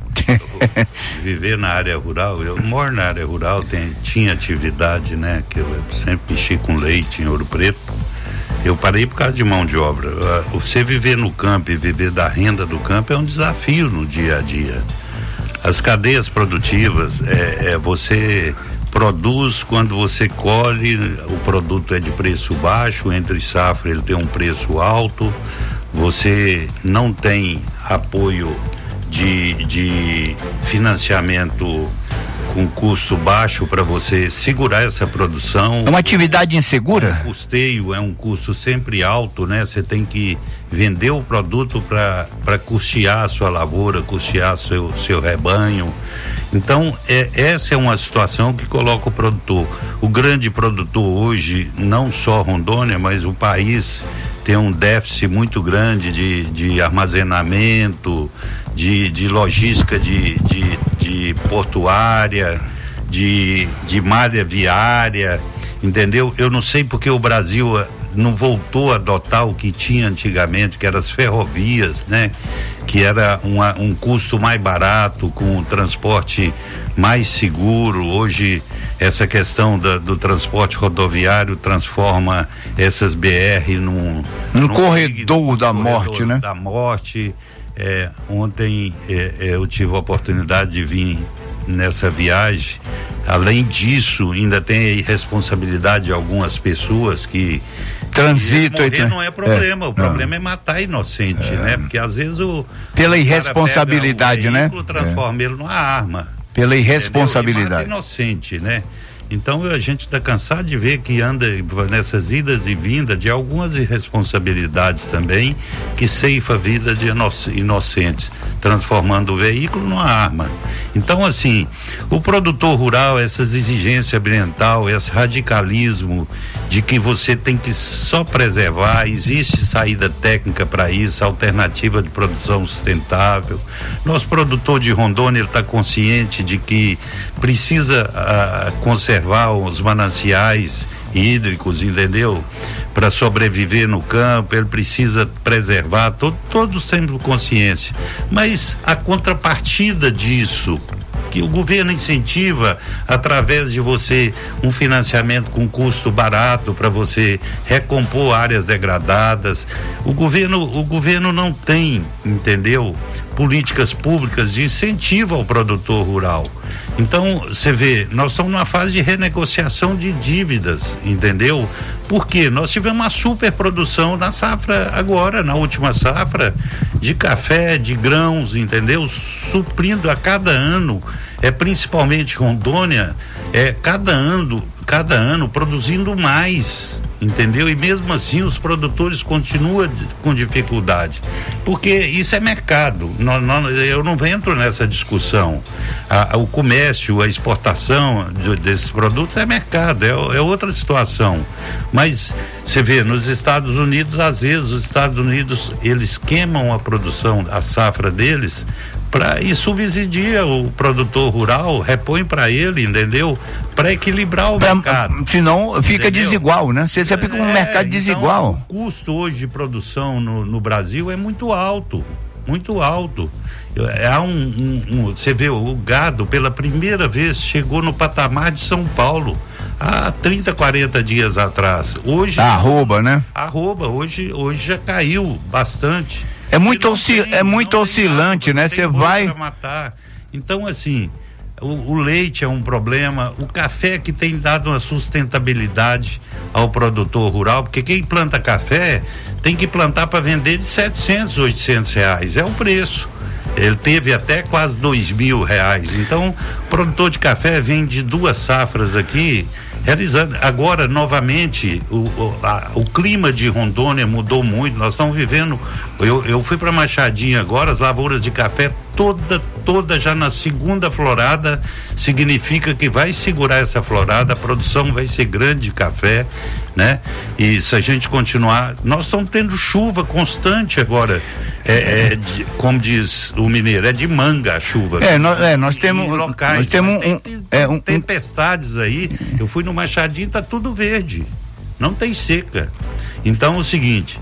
viver na área rural, eu moro na área rural, tem, tinha atividade, né, que eu sempre mexi com leite em Ouro Preto. Eu parei por causa de mão de obra. Você viver no campo e viver da renda do campo é um desafio no dia a dia. As cadeias produtivas, é, é você produz, quando você colhe, o produto é de preço baixo, entre safra ele tem um preço alto, você não tem apoio De, de financiamento com custo baixo para você segurar essa produção. É uma atividade insegura? O custeio é um custo sempre alto, né? Você tem que vender o produto para para custear a sua lavoura, custear seu seu rebanho. Então, é, essa é uma situação que coloca o produtor. O grande produtor hoje, não só Rondônia, mas o país tem um déficit muito grande de, de armazenamento, de, de logística de, de, de portuária, de, de malha viária, entendeu? Eu não sei porque o Brasil não voltou a adotar o que tinha antigamente, que eram as ferrovias, né? Que era uma, um custo mais barato, com um transporte mais seguro. Hoje essa questão da, do transporte rodoviário transforma essas B R num, um num corredor da corredor morte, né? Da morte. É, ontem é, é, eu tive a oportunidade de vir nessa viagem. Além disso, ainda tem a irresponsabilidade de algumas pessoas que transito morrer não é problema, é, o problema não. é matar inocente, é. né? Porque às vezes o pela irresponsabilidade, o né? Transforma é. ele numa arma. Pela irresponsabilidade. E mata inocente, né? Então a gente está cansado de ver que anda nessas idas e vindas de algumas irresponsabilidades também, que ceifa a vida de inocentes, transformando o veículo numa arma. Então, assim, o produtor rural, essas exigências ambiental, esse radicalismo de que você tem que só preservar, existe saída técnica para isso, alternativa de produção sustentável. Nosso produtor de Rondônia, ele está consciente de que precisa uh, conservar os mananciais hídricos, entendeu? Para sobreviver no campo, ele precisa preservar, todo, todos temos consciência, mas a contrapartida disso, que o governo incentiva através de você um financiamento com custo barato para você recompor áreas degradadas, o governo, o governo não tem, entendeu? Políticas públicas de incentivo ao produtor rural. Então, você vê, nós estamos numa fase de renegociação de dívidas, entendeu? Porque nós tivemos uma superprodução na safra agora, na última safra, de café, de grãos, entendeu? Suprindo a cada ano, é principalmente Rondônia, é cada ano, cada ano produzindo mais, entendeu? E mesmo assim os produtores continuam com dificuldade, porque isso é mercado. Não, não, eu não entro nessa discussão. A, a, o comércio, a exportação de, desses produtos é mercado, é, é outra situação. Mas você vê, nos Estados Unidos, às vezes os Estados Unidos, eles queimam a produção, a safra deles, Pra, e subsidia o produtor rural, repõe para ele, entendeu? Para equilibrar o pra, mercado. Senão fica entendeu? desigual, né? Você, você fica com um mercado então, desigual. O custo hoje de produção no, no Brasil é muito alto, muito alto. É um, um, um, você vê, o gado pela primeira vez chegou no patamar de São Paulo há trinta, quarenta dias atrás. Hoje. Arroba, né? Arroba, hoje, hoje já caiu bastante. É muito, oscil, tem, é muito oscilante, água, né? Você vai. Pra matar. Então, assim, o, o leite é um problema, o café que tem dado uma sustentabilidade ao produtor rural, porque quem planta café tem que plantar para vender de setecentos, oitocentos reais. É o preço. Ele teve até quase dois mil reais. Então, o produtor de café vende duas safras aqui realizando. Agora, novamente, o, o, a, o clima de Rondônia mudou muito, nós estamos vivendo, eu, eu fui para Machadinho agora, as lavouras de café toda, toda já na segunda florada, significa que vai segurar essa florada, a produção vai ser grande de café, né? E se a gente continuar, nós estamos tendo chuva constante agora, é, é de, como diz o mineiro, é de manga a chuva. É, nós, é, nós temos locais, nós temos tem, um, tem, é, um, tempestades aí, eu fui no Machadinho, tá tudo verde, não tem seca. Então, é o seguinte,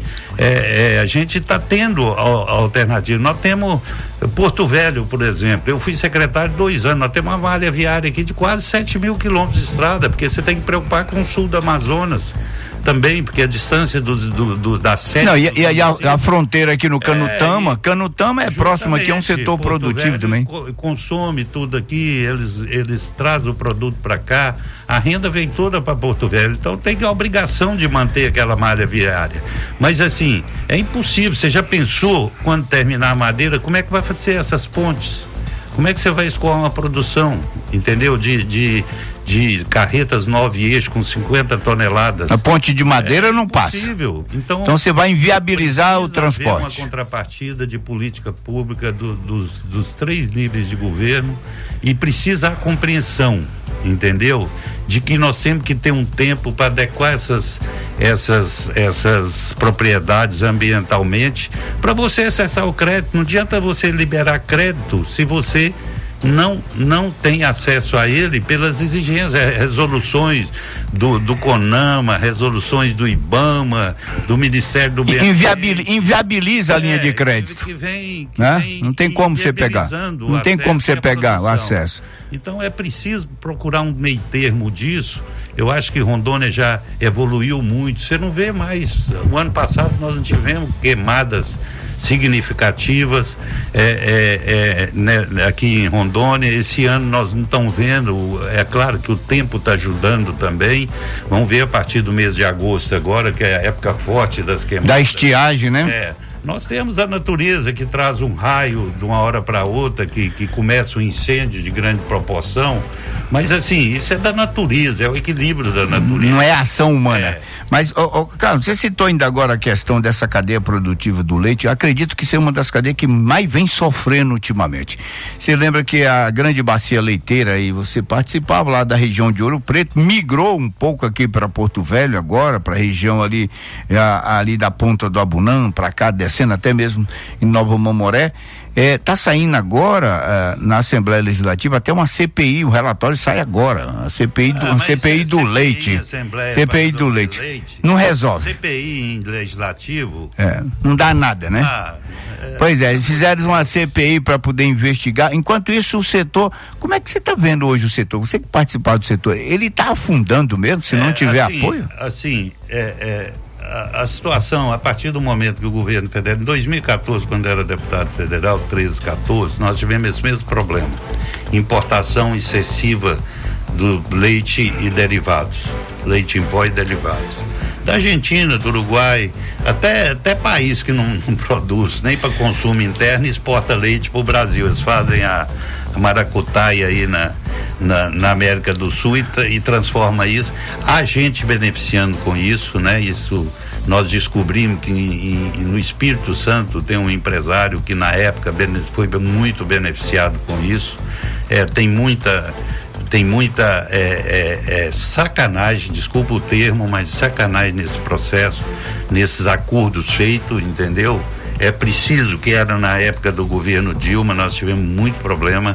é, é, a gente está tendo alternativa. Nós temos Porto Velho, por exemplo. Eu fui secretário dois anos. Nós temos uma malha viária aqui de quase sete mil quilômetros de estrada, porque você tem que preocupar com o sul do Amazonas também, porque a distância do, do, do da sete. Não, e, e a, a fronteira aqui no Canutama, é, Canutama é próximo aqui, é um setor Porto produtivo Velho também. Co- consome tudo aqui, eles, eles trazem o produto para cá, a renda vem toda para Porto Velho, então tem a obrigação de manter aquela malha viária. Mas assim, é impossível. Você já pensou, quando terminar a madeira, como é que vai fazer essas pontes? Como é que você vai escoar uma produção, entendeu? De, de, de carretas nove eixos com cinquenta toneladas. A ponte de madeira é não passa. Então, então você vai inviabilizar o transporte. Uma contrapartida de política pública do, dos, dos três níveis de governo, e precisa a compreensão, entendeu? De que nós temos que ter um tempo para adequar essas, essas, essas propriedades ambientalmente para você acessar o crédito. Não adianta você liberar crédito se você não não tem acesso a ele pelas exigências, resoluções do, do CONAMA, resoluções do IBAMA, do Ministério do Meio Inviabil, inviabiliza a linha é, de crédito, que vem, que né? vem Não tem como você pegar, não tem como você pegar o acesso. Então é preciso procurar um meio termo disso. Eu acho que Rondônia já evoluiu muito. Você não vê mais. O ano passado nós não tivemos queimadas significativas é, é, é, né, aqui em Rondônia. Esse ano nós não estamos vendo. É claro que o tempo está ajudando também. Vamos ver a partir do mês de agosto agora, que é a época forte das queimadas. Da estiagem, né? É. Nós temos a natureza que traz um raio de uma hora para outra, que, que começa um incêndio de grande proporção, mas assim, isso é da natureza, é o equilíbrio da natureza. Não é ação humana. É. Mas, oh, oh, Carlos, você citou ainda agora a questão dessa cadeia produtiva do leite. Eu acredito que seja uma das cadeias que mais vem sofrendo ultimamente. Você lembra que a grande bacia leiteira, e você participava lá da região de Ouro Preto, migrou um pouco aqui para Porto Velho agora, para a região ali, a, ali da ponta do Abunã, para cá, descendo até mesmo em Nova Mamoré. É, tá saindo agora uh, na Assembleia Legislativa até uma C P I, o relatório sai agora, a C P I do, ah, C P I do leite, C P I do leite. leite, não resolve. C P I em legislativo. É, não dá nada, né? Ah, é, pois é, fizeram uma C P I para poder investigar. Enquanto isso, o setor, como é que você está vendo hoje o setor? Você que participar do setor, ele está afundando mesmo, se é, não tiver assim, apoio? Assim, é, é A, a situação, a partir do momento que o governo federal, em dois mil e quatorze, quando era deputado federal, treze, quatorze, nós tivemos esse mesmo problema. Importação excessiva do leite e derivados. Leite em pó e derivados. Da Argentina, do Uruguai, até, até país que não, não produz nem para consumo interno, exporta leite para o Brasil. Eles fazem a, a maracutaia aí na, na, na América do Sul e, e transforma isso. A gente beneficiando com isso, né? Isso nós descobrimos que em, em, no Espírito Santo tem um empresário que na época foi muito beneficiado com isso. É, tem muita tem muita é, é, é, sacanagem, desculpa o termo, mas sacanagem nesse processo, nesses acordos feitos, entendeu? É preciso, que era na época do governo Dilma, nós tivemos muito problema,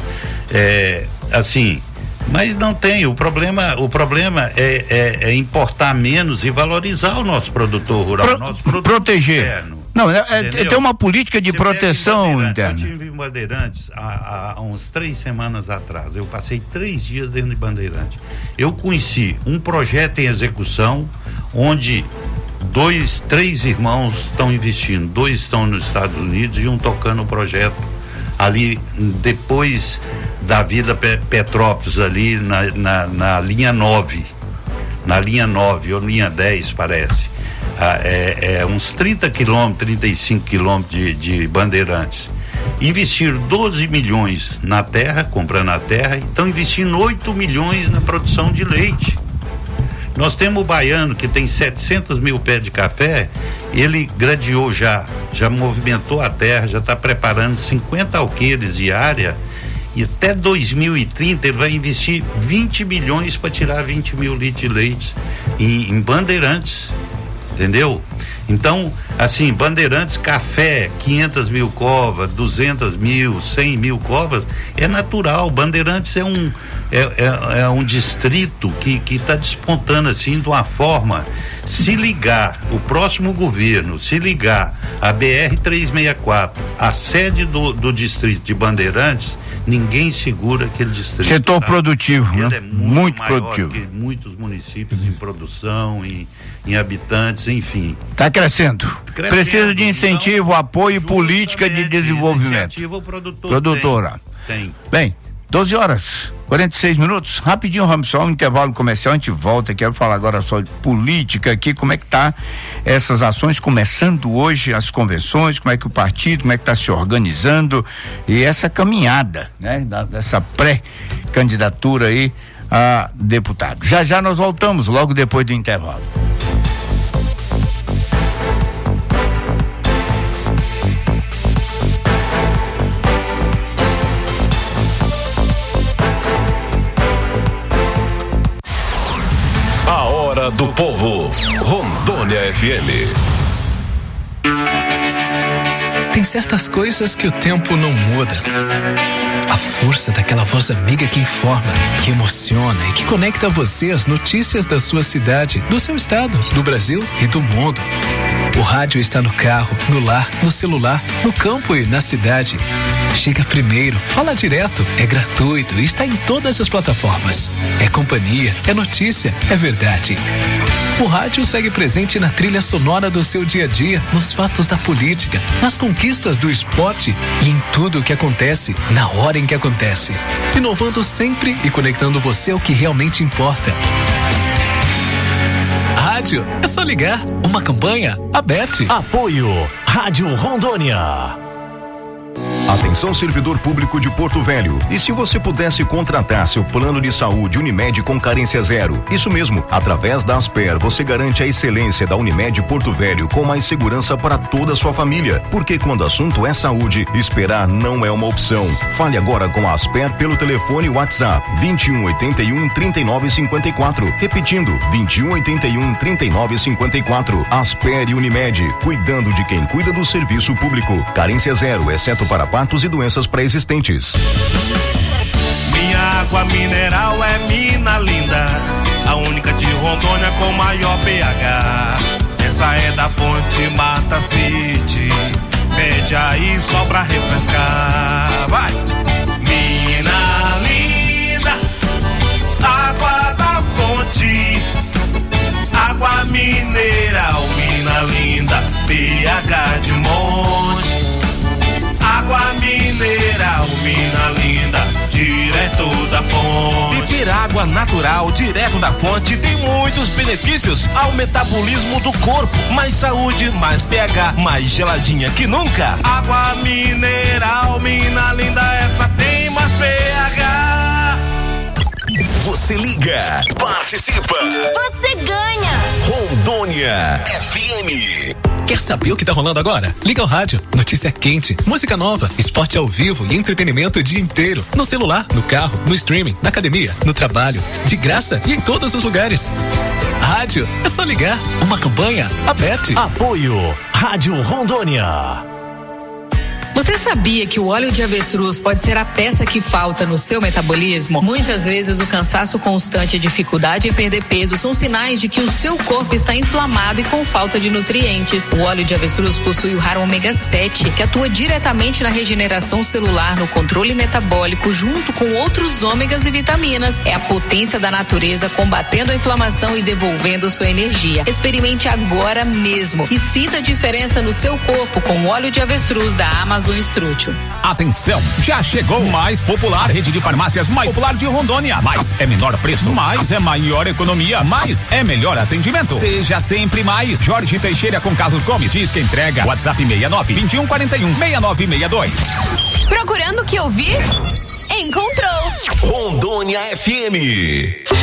é, assim, mas não tem, o problema, o problema é, é, é importar menos e valorizar o nosso produtor rural, Pro, nosso produtor proteger. interno. Não, é, é, tem uma política de Você proteção interna. Eu tive em Bandeirantes há, há uns três semanas atrás. Eu passei três dias dentro de Bandeirantes. Eu conheci um projeto em execução onde dois, três irmãos estão investindo. Dois estão nos Estados Unidos e um tocando o projeto ali depois da Vila Petrópolis, ali na, na, na linha nove. Na linha nove ou linha dez, parece. Ah, é, é uns trinta quilômetros, trinta e cinco quilômetros de, de Bandeirantes. Investiram doze milhões na terra, comprando a terra, e estão investindo oito milhões na produção de leite. Nós temos o baiano que tem setecentos mil pés de café, ele gradeou já, já movimentou a terra, já está preparando cinquenta alqueires de área e até dois mil e trinta ele vai investir vinte milhões para tirar vinte mil litros de leite em, em Bandeirantes, entendeu? Então, assim, Bandeirantes, café, quinhentas mil covas, duzentas mil, cem mil covas, é natural. Bandeirantes é um, é, é, é um distrito que que está despontando assim de uma forma. Se ligar o próximo governo, se ligar a B R trezentos e sessenta e quatro, a sede do, do distrito de Bandeirantes, ninguém segura aquele distrito. Setor tá? produtivo, Ele né? é muito, muito maior produtivo. que muitos municípios em produção, em, em habitantes, enfim. Está crescendo. Crescendo. Precisa de incentivo, Então, apoio e política de desenvolvimento. Iniciativa, o produtor Produtora. Tem, tem. Bem, doze horas, quarenta e seis minutos. Rapidinho, vamos só um intervalo comercial, a gente volta. Quero falar agora só de política aqui, como é que tá essas ações começando hoje, as convenções, como é que o partido, como é que tá se organizando e essa caminhada, né? Da, dessa pré-candidatura aí a deputado. Já já nós voltamos, logo depois do intervalo. A hora do povo. Rondônia F M. Tem certas coisas que o tempo não muda. A força daquela voz amiga que informa, que emociona e que conecta você às notícias da sua cidade, do seu estado, do Brasil e do mundo. O rádio está no carro, no lar, no celular, no campo e na cidade. Chega primeiro, fala direto, é gratuito e está em todas as plataformas. É companhia, é notícia, é verdade. O rádio segue presente na trilha sonora do seu dia a dia, nos fatos da política, nas conquistas do esporte e em tudo o que acontece, na hora em que acontece. Inovando sempre e conectando você ao que realmente importa. Rádio, é só ligar. Uma campanha aberta. Apoio Rádio Rondônia. Atenção, servidor público de Porto Velho. E se você pudesse contratar seu plano de saúde Unimed com carência zero? Isso mesmo, através da Asper, você garante a excelência da Unimed Porto Velho com mais segurança para toda a sua família. Porque quando o assunto é saúde, esperar não é uma opção. Fale agora com a Asper pelo telefone WhatsApp vinte e um, oitenta e um, trinta e nove, cinquenta e quatro. Repetindo, vinte e um, oitenta e um, trinta e nove, cinquenta e quatro. Asper e Unimed, cuidando de quem cuida do serviço público. Carência zero, exceto para partos e doenças pré-existentes. Minha água mineral é mina linda, a única de Rondônia com maior pH. Essa é da fonte Mata City, pede aí só pra refrescar. Vai! Mina linda, água da fonte, água mineral, mina linda, pH de monte. Água mineral, mina linda, direto da fonte. Beber água natural, direto da fonte, tem muitos benefícios ao metabolismo do corpo. Mais saúde, mais pH, mais geladinha que nunca. Água mineral, mina linda, essa tem mais pH. Você liga, participa. Você ganha. Rondônia F M. Quer saber o que tá rolando agora? Liga ao rádio, notícia quente, música nova, esporte ao vivo e entretenimento o dia inteiro. No celular, no carro, no streaming, na academia, no trabalho, de graça e em todos os lugares. Rádio, é só ligar. Uma campanha aberta. Apoio Rádio Rondônia. Você sabia que o óleo de avestruz pode ser a peça que falta no seu metabolismo? Muitas vezes o cansaço constante e a dificuldade em perder peso são sinais de que o seu corpo está inflamado e com falta de nutrientes. O óleo de avestruz possui o raro ômega sete, que atua diretamente na regeneração celular, no controle metabólico, junto com outros ômegas e vitaminas. É a potência da natureza combatendo a inflamação e devolvendo sua energia. Experimente agora mesmo e sinta a diferença no seu corpo com o óleo de avestruz da Amazon Estrútil. Atenção, já chegou o mais popular rede de farmácias mais popular de Rondônia. Mais é menor preço, mais é maior economia, mais é melhor atendimento. Seja sempre mais. Jorge Teixeira com Carlos Gomes. Diz que entrega. WhatsApp sessenta e nove, vinte e um, quarenta e um, sessenta e nove sessenta e dois. Procurando o que ouvir? Encontrou. Rondônia F M.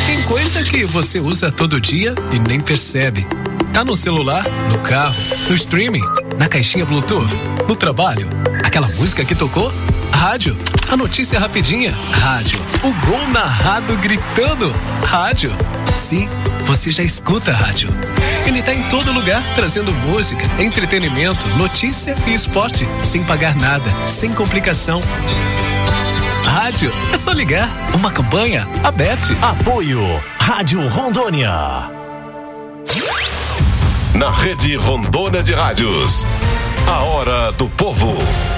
Tem coisa que você usa todo dia e nem percebe. Tá no celular, no carro, no streaming, na caixinha Bluetooth, no trabalho. Aquela música que tocou? Rádio. A notícia rapidinha? Rádio. O gol narrado gritando? Rádio. Sim, você já escuta a rádio. Ele tá em todo lugar, trazendo música, entretenimento, notícia e esporte, sem pagar nada, sem complicação. Rádio, é só ligar. Uma campanha aberta. Apoio Rádio Rondônia. Na Rede Rondônia de Rádios, a Hora do Povo.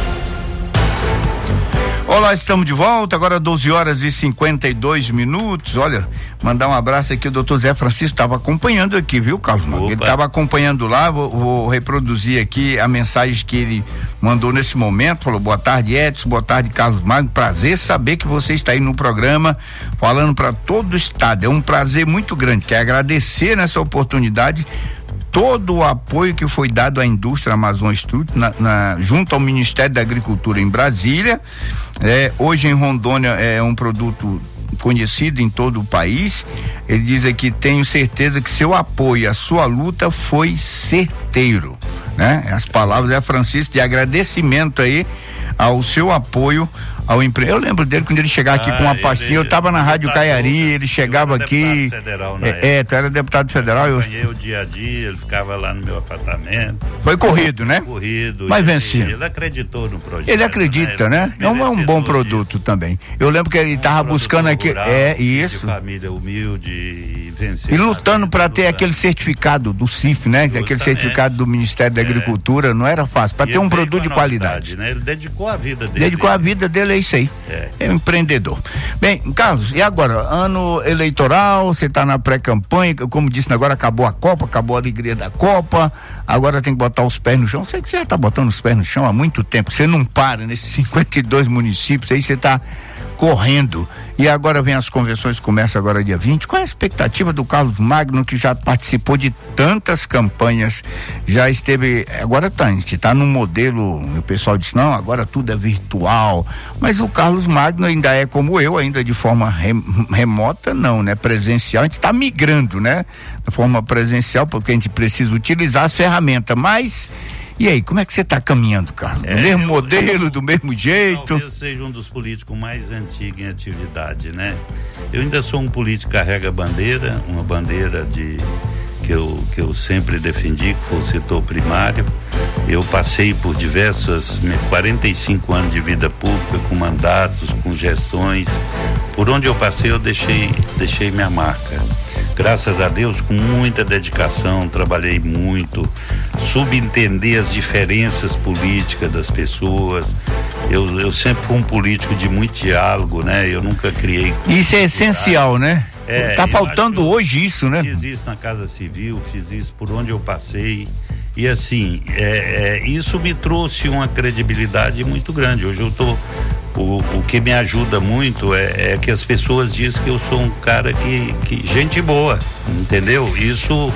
Olá, estamos de volta, agora doze horas e cinquenta e dois minutos. Olha, mandar um abraço aqui, o doutor Zé Francisco estava acompanhando aqui, viu, Carlos Magno? Ele estava acompanhando lá, vou, vou reproduzir aqui a mensagem que ele mandou nesse momento. Falou: boa tarde, Edson, boa tarde, Carlos Magno, prazer saber que você está aí no programa, falando para todo o estado. É um prazer muito grande, quero agradecer nessa oportunidade todo o apoio que foi dado à indústria Amazon Street na, na, junto ao Ministério da Agricultura em Brasília. É, hoje em Rondônia é um produto conhecido em todo o país. Ele diz aqui: tenho certeza que seu apoio, a sua luta foi certeiro, né? As palavras é Francisco de agradecimento aí ao seu apoio ao empre... Eu lembro dele quando ele chegava aqui ah, com uma pastinha, ele, eu tava na Rádio Caiari, ele chegava aqui. Federal, é, é, tu era deputado federal. Eu acompanhei o dia a dia, ele ficava lá no meu apartamento. Foi corrido, né? Corrido. Mas vencia. Ele acreditou no projeto. Ele acredita, né? né? É um, é um bom produto disso. Também. Eu lembro que ele um tava buscando aqui. Rural, é, isso. De família humilde e venceu. E lutando para ter aquele certificado do C I F, né? Justamente. Aquele certificado do Ministério da Agricultura, é. Não era fácil. Para ter um produto de qualidade. Né? Ele dedicou a vida dele. Dedicou a vida dele. É isso aí, é. é um empreendedor. Bem, Carlos, e agora? Ano eleitoral, você está na pré-campanha, como disse, agora acabou a Copa, acabou a alegria da Copa, agora tem que botar os pés no chão. Sei que você já está botando os pés no chão há muito tempo, você não para nesses cinquenta e dois municípios, aí você está correndo. E agora vem as convenções, começa agora dia vinte. Qual é a expectativa do Carlos Magno, que já participou de tantas campanhas, já esteve, agora tá, a gente tá num modelo, o pessoal disse, não, agora tudo é virtual, mas o Carlos Magno ainda é como eu, ainda de forma rem, remota, não, né, presencial, a gente tá migrando, né, da forma presencial, porque a gente precisa utilizar as ferramentas, mas e aí, como é que você está caminhando, Carlos? Do é, mesmo eu, modelo, eu, do mesmo jeito? Talvez seja um dos políticos mais antigos em atividade, né? Eu ainda sou um político que carrega bandeira, uma bandeira de que eu, que eu sempre defendi, que foi o setor primário. Eu passei por diversas, quarenta e cinco anos de vida pública, com mandatos, com gestões. Por onde eu passei, eu deixei, deixei minha marca. Graças a Deus, com muita dedicação, trabalhei muito, subentender as diferenças políticas das pessoas. Eu, eu sempre fui um político de muito diálogo, né? Eu nunca criei. Isso é essencial, né? É, tá faltando hoje isso, né? Fiz isso na Casa Civil, fiz isso por onde eu passei. E assim, é, é, isso me trouxe uma credibilidade muito grande. Hoje eu tô. O, o que me ajuda muito é, é que as pessoas dizem que eu sou um cara que, que gente boa, entendeu? Isso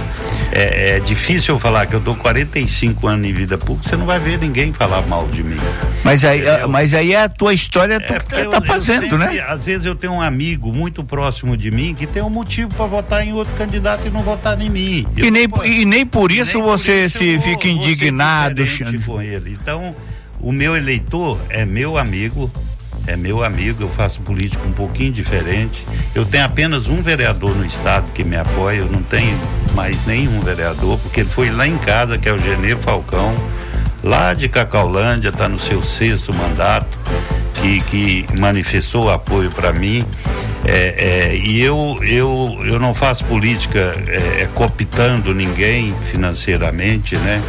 é, é difícil eu falar que eu tô quarenta e cinco anos em vida pública, você não vai ver ninguém falar mal de mim. Mas aí, mas aí é a tua história, tu é, tá, eu, tá fazendo, eu sempre, né? Às vezes eu tenho um amigo muito próximo de mim que tem um motivo para votar em outro candidato e não votar em mim. Eu e, nem, e nem por isso nem você por isso se vou, fica indignado. Com ele. Então, o meu eleitor é meu amigo, é meu amigo, eu faço política um pouquinho diferente. Eu tenho apenas um vereador no estado que me apoia, eu não tenho mais nenhum vereador, porque ele foi lá em casa, que é o Genê Falcão, lá de Cacaulândia, está no seu sexto mandato, que, que manifestou apoio para mim. É, é, e eu, eu, eu não faço política é, é, cooptando ninguém financeiramente, né?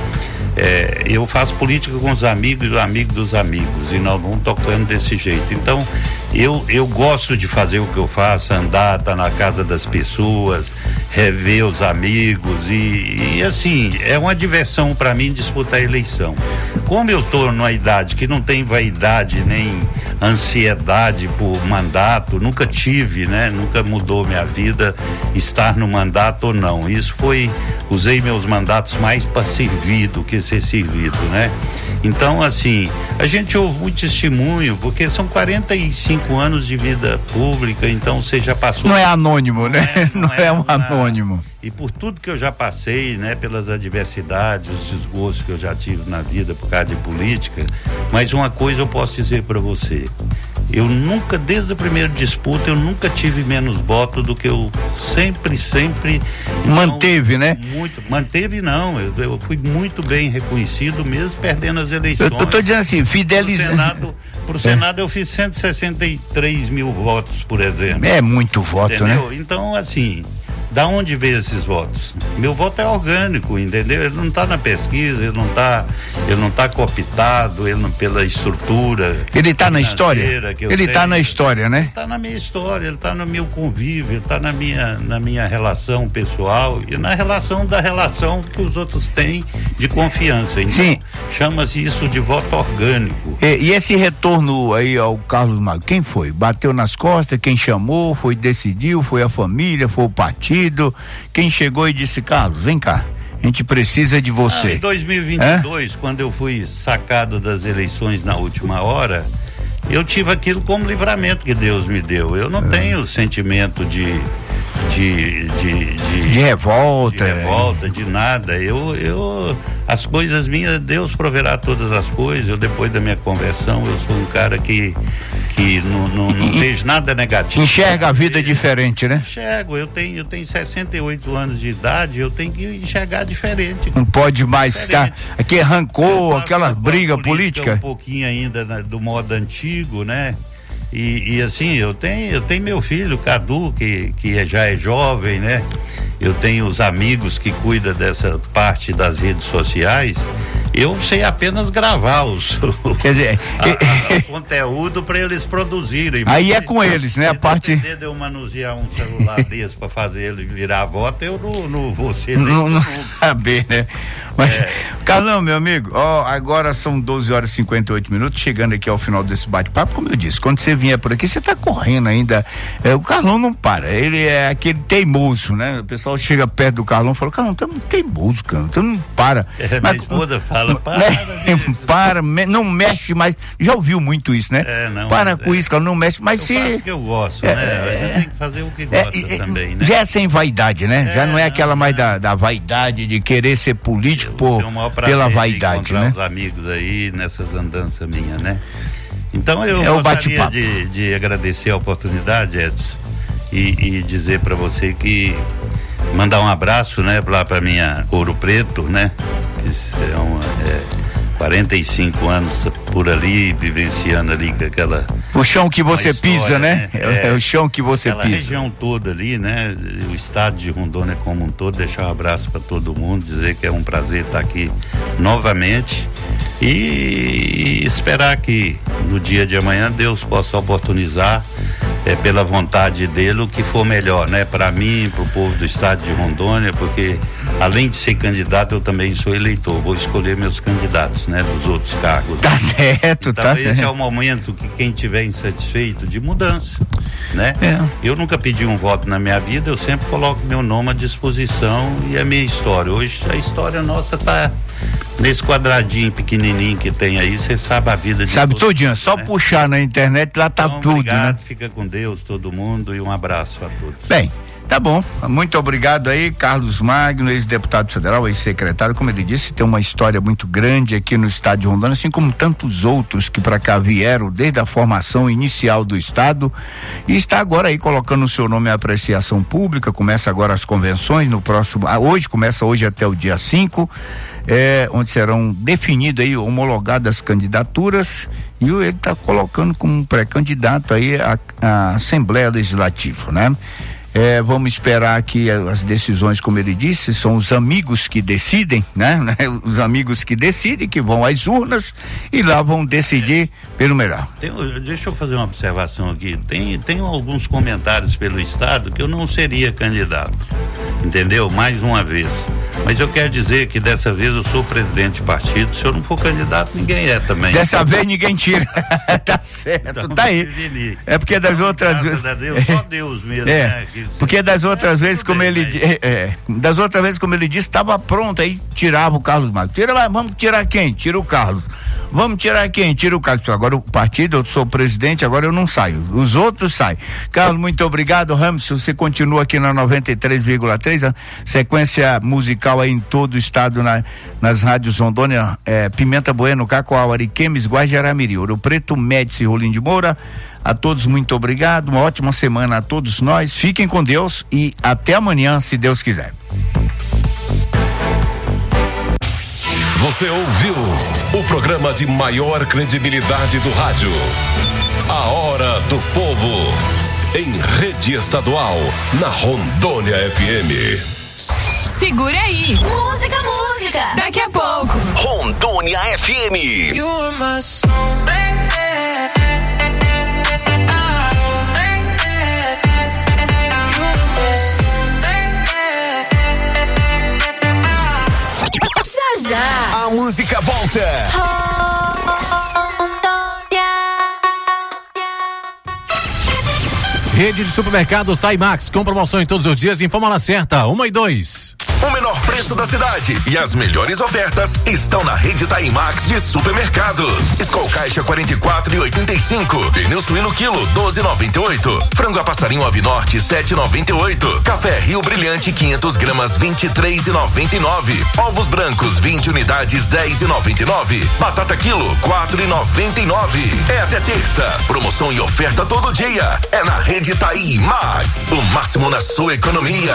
É, eu faço política com os amigos e os amigos dos amigos, e nós vamos tocando desse jeito. Então, eu, eu gosto de fazer o que eu faço, andar, estar tá na casa das pessoas, rever os amigos, e, e assim, é uma diversão para mim disputar a eleição. Como eu estou numa idade que não tem vaidade nem ansiedade por mandato, nunca tive, né? Nunca mudou minha vida estar no mandato ou não. Isso foi, usei meus mandatos mais para servir do que ser servido, né? Então, assim, a gente ouve muito testemunho, porque são quarenta e cinco anos de vida pública, então você já passou. Não é anônimo, né? Não, não é, é um uma... anônimo. E por tudo que eu já passei, né? Pelas adversidades, os desgostos que eu já tive na vida por causa de política, mas uma coisa eu posso dizer para você. Eu nunca, desde a primeira disputa, eu nunca tive menos voto do que eu sempre, sempre... Então, manteve, né? Muito, manteve não, eu, eu fui muito bem reconhecido, mesmo perdendo as eleições. Eu tô dizendo assim, fidelizando... Pro Senado, pro Senado é. eu fiz cento e sessenta e três mil votos, por exemplo. É muito voto, entendeu? né? Então, assim... Da onde veio esses votos? Meu voto é orgânico, entendeu? Ele não está na pesquisa, ele não está, ele não tá cooptado, ele não, pela estrutura. Ele está na história. Ele está na história, né? Ele está na minha história, ele está no meu convívio, ele está na minha, na minha relação pessoal e na relação da relação que os outros têm de confiança. Então, sim. Chama-se isso de voto orgânico. E, e esse retorno aí ao Carlos Magno, quem foi? Bateu nas costas, quem chamou, foi, decidiu, foi a família, foi o partido? Quem chegou e disse, Carlos, vem cá, a gente precisa de você. Ah, em dois mil e vinte e dois, é? Quando eu fui sacado das eleições na última hora, eu tive aquilo como livramento que Deus me deu. Eu não é. tenho sentimento de de de, de, de revolta, de revolta, é. de nada. Eu, eu as coisas minhas, Deus proverá todas as coisas. Eu, depois da minha conversão, eu sou um cara que que não, não, não vejo nada negativo. Enxerga a vida diferente, né? Enxergo, eu tenho, eu tenho sessenta e oito anos de idade, eu tenho que enxergar diferente. Não pode mais ficar aquele rancor, aquela briga política. Um pouquinho ainda na, do modo antigo, né? E, e assim, eu tenho, eu tenho meu filho, Cadu, que, que já é jovem, né? Eu tenho os amigos que cuidam dessa parte das redes sociais. Eu sei apenas gravar os, quer dizer, a, a, o conteúdo para eles produzirem. Aí é com eles, né? A parte de eu manusear um celular desse para fazer ele virar voto, eu não, não vou ser não, não saber, né? Mas, é. Carlão, meu amigo, ó, agora são doze horas e cinquenta e oito minutos, chegando aqui ao final desse bate-papo. Como eu disse, quando você vier por aqui, você tá correndo ainda. É, o Carlão não para, ele é aquele teimoso, né? O pessoal chega perto do Carlão e fala, Carlão, tu é um teimoso, Carlão, tu não para. É, mas, minha esposa fala, para. Né? Para, me, não mexe mais. Já ouviu muito isso, né? É, não, para é, com isso, Carlão, não mexe. Mas eu se. faço o que eu gosto, é, né? A gente tem que fazer o que gosta é, também, né? Já é sem vaidade, né? É, já não é não, aquela mais não. Da, da vaidade de querer ser político por, pela vaidade, né? Os amigos aí nessas andanças minhas, né? Então eu é gostaria de, de agradecer a oportunidade, Edson, e, e dizer para você que mandar um abraço, né, lá para minha Ouro Preto, né? Que é uma, é, quarenta e cinco anos por ali, vivenciando ali com aquela... O chão que você história, pisa, né? né? É, é o chão que você aquela pisa. A região toda ali, né? O estado de Rondônia como um todo, deixar um abraço para todo mundo, dizer que é um prazer estar aqui novamente e esperar que no dia de amanhã Deus possa oportunizar é, pela vontade dele o que for melhor, né? Para mim, para o povo do estado de Rondônia, porque além de ser candidato, eu também sou eleitor, vou escolher meus candidatos, né? Dos outros cargos. Tá certo, então, tá esse certo. Esse é o momento que quem tiver insatisfeito de mudança, né? É. Eu nunca pedi um voto na minha vida, eu sempre coloco meu nome à disposição e a minha história. Hoje a história nossa tá nesse quadradinho pequenininho que tem aí, você sabe a vida de sabe todo tudinho, mundo, só né? puxar na internet, lá tá então, tudo, obrigado, né? Fica com Deus, todo mundo, e um abraço a todos. Bem, tá bom, muito obrigado aí, Carlos Magno, ex-deputado federal, ex-secretário, como ele disse, tem uma história muito grande aqui no estado de Rondônia, assim como tantos outros que para cá vieram desde a formação inicial do estado e está agora aí colocando o seu nome à apreciação pública, começa agora as convenções no próximo, ah, hoje, começa hoje até o dia cinco, é, onde serão definidas aí, homologadas as candidaturas e ele está colocando como pré-candidato aí a, a Assembleia Legislativa, né? É, vamos esperar que as decisões, como ele disse, são os amigos que decidem, né? Os amigos que decidem, que vão às urnas e lá vão decidir pelo melhor. Tem, deixa eu fazer uma observação aqui. Tem, tem alguns comentários pelo estado que eu não seria candidato, entendeu? Mais uma vez. Mas eu quero dizer que dessa vez eu sou presidente de partido, se eu não for candidato, ninguém é também. Dessa vez ninguém tira. Tá certo, então, tá aí. É porque das então, outras vezes. Deus, só Deus mesmo, é, né? Que, porque das outras é, vezes, como bem, ele né? é, é, das outras vezes, como ele disse, estava pronto, aí tirava o Carlos Magno. Tira, vamos tirar quem? Tira o Carlos. Vamos tirar quem? Tira o Carlos. Agora o partido, eu sou presidente, agora eu não saio. Os outros saem. Carlos, muito obrigado. Ramos, você continua aqui na noventa e três vírgula três, a sequência musical aí em todo o estado, na, nas rádios Rondônia, é, Pimenta Bueno, Cacoal, Ariquemes, Guajaramiri, Ouro Preto, Médici, Rolim de Moura. A todos, muito obrigado. Uma ótima semana a todos nós. Fiquem com Deus e até amanhã, se Deus quiser. Você ouviu o programa de maior credibilidade do rádio. A Hora do Povo. Em rede estadual, na Rondônia F M. Segura aí. Música, música. Daqui a pouco. Rondônia F M. You are my song, baby. Já já. A música volta. Rede de supermercados Saimax, com promoção em todos os dias, informa na certa, uma e dois. O menor preço da cidade e as melhores ofertas estão na rede Taimax de supermercados. Skol Caixa quarenta e quatro e oitenta e cinco, pneu suíno quilo doze e noventa e oito, frango a passarinho Ave Norte sete e noventa e oito, café Rio Brilhante quinhentas gramas vinte e três e noventa e nove, ovos brancos vinte unidades dez e noventa e nove, batata quilo quatro e noventa e nove. É até terça, promoção e oferta todo dia. É na rede Taimax, o máximo na sua economia.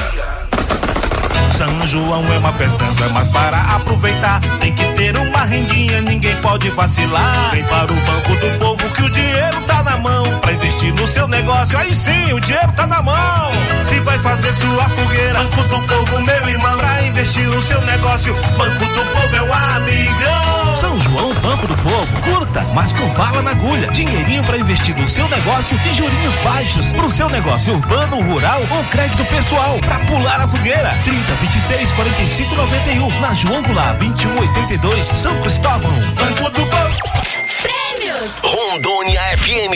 São João é uma festança, mas para aproveitar tem que ter uma rendinha, ninguém pode vacilar. Vem para o Banco do Povo que o dinheiro tá na mão, pra investir no seu negócio, aí sim o dinheiro tá na mão. Se vai fazer sua fogueira, Banco do Povo, meu irmão, pra investir no seu negócio, Banco do Povo é o amigão. São João, Banco do Povo, curta, mas com bala na agulha, dinheirinho pra investir no seu negócio e jurinhos baixos, pro seu negócio urbano, rural ou crédito pessoal, pra pular a fogueira. Trinta, vinte e seis, quarenta e cinco, noventa e um, na João Goulart, vinte e um, oitenta e dois, São Cristóvão. Banco do Povo. Prêmios. Rondônia F M.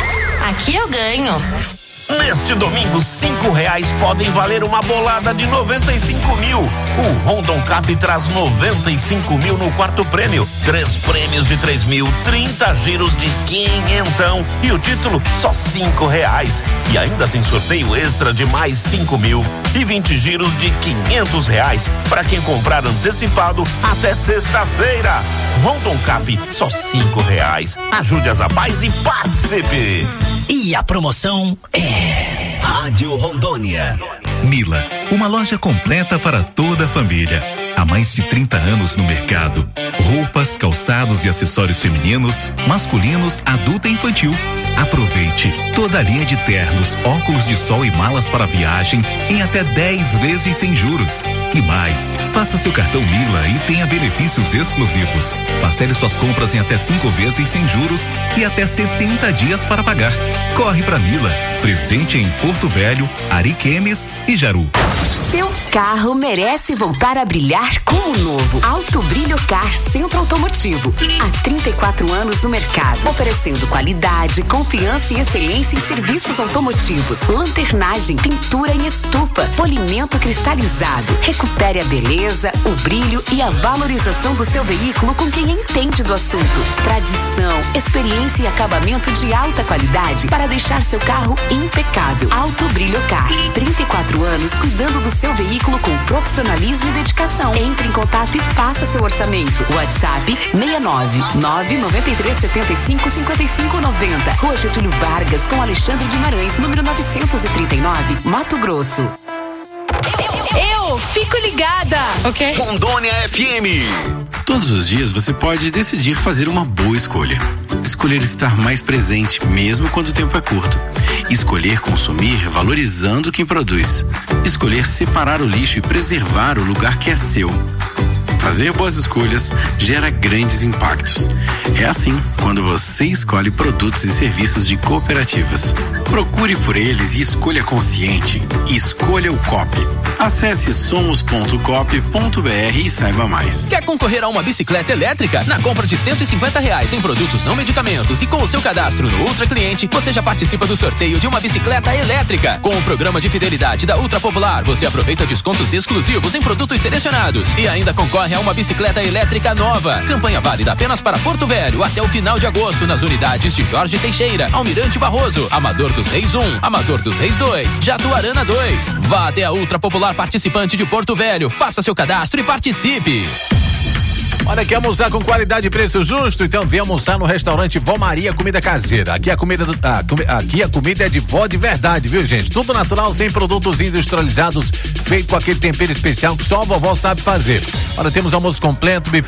Aqui eu ganho. Neste domingo, cinco reais podem valer uma bolada de noventa e cinco mil. O Rondon Cap traz noventa e cinco mil no quarto prêmio. Três prêmios de três mil, trinta giros de quinhentão. E o título, só cinco reais. E ainda tem sorteio extra de mais cinco mil. E vinte giros de quinhentos reais. Para quem comprar antecipado até sexta-feira. Rondon Cap, só cinco reais. Ajude as rapazes e participe. E a promoção é Rádio Rondônia. Mila, uma loja completa para toda a família. Há mais de trinta anos no mercado. Roupas, calçados e acessórios femininos, masculinos, adulto e infantil. Aproveite toda a linha de ternos, óculos de sol e malas para viagem em até dez vezes sem juros. E mais, faça seu cartão Mila e tenha benefícios exclusivos. Parcele suas compras em até cinco vezes sem juros e até setenta dias para pagar. Corre pra Mila, presente em Porto Velho, Ariquemes e Jaru. Seu carro merece voltar a brilhar como novo. Alto Brilho Car Centro Automotivo. Há trinta e quatro anos no mercado, oferecendo qualidade, confiança e excelência em serviços automotivos. Lanternagem, pintura em estufa, polimento cristalizado. Recupere a beleza, o brilho e a valorização do seu veículo com quem entende do assunto. Tradição, experiência e acabamento de alta qualidade para deixar seu carro impecável. Alto Brilho Car. trinta e quatro anos cuidando do seu veículo com profissionalismo e dedicação. Entre em contato e faça seu orçamento. WhatsApp seis nove nove nove três sete cinco cinco cinco nove zero. Rua Getúlio Vargas com Alexandre Guimarães, número novecentos e trinta e nove, Mato Grosso. Eu fico ligada. Ok. Rondônia F M. Todos os dias você pode decidir fazer uma boa escolha. Escolher estar mais presente, mesmo quando o tempo é curto. Escolher consumir valorizando quem produz. Escolher separar o lixo e preservar o lugar que é seu. Fazer boas escolhas gera grandes impactos. É assim quando você escolhe produtos e serviços de cooperativas. Procure por eles e escolha consciente. Escolha o Coop. Acesse somos ponto coop ponto br e saiba mais. Quer concorrer a uma bicicleta elétrica? Na compra de cento e cinquenta reais em produtos não medicamentos e com o seu cadastro no Ultra Cliente, você já participa do sorteio de uma bicicleta elétrica. Com o programa de fidelidade da Ultra Popular, você aproveita descontos exclusivos em produtos selecionados e ainda concorre ganhar uma bicicleta elétrica nova. Campanha válida apenas para Porto Velho até o final de agosto nas unidades de Jorge Teixeira, Almirante Barroso, Amador dos Reis um, Amador dos Reis dois, Jatuarana dois. Vá até a ultra popular participante de Porto Velho, faça seu cadastro e participe. Olha, quer almoçar com qualidade e preço justo? Então vem almoçar no restaurante Vó Maria Comida Caseira. Aqui a comida, do, ah, aqui a comida é de vó de verdade, viu, gente? Tudo natural, sem produtos industrializados, feito com aquele tempero especial que só a vovó sabe fazer. Olha, temos almoço completo, buffet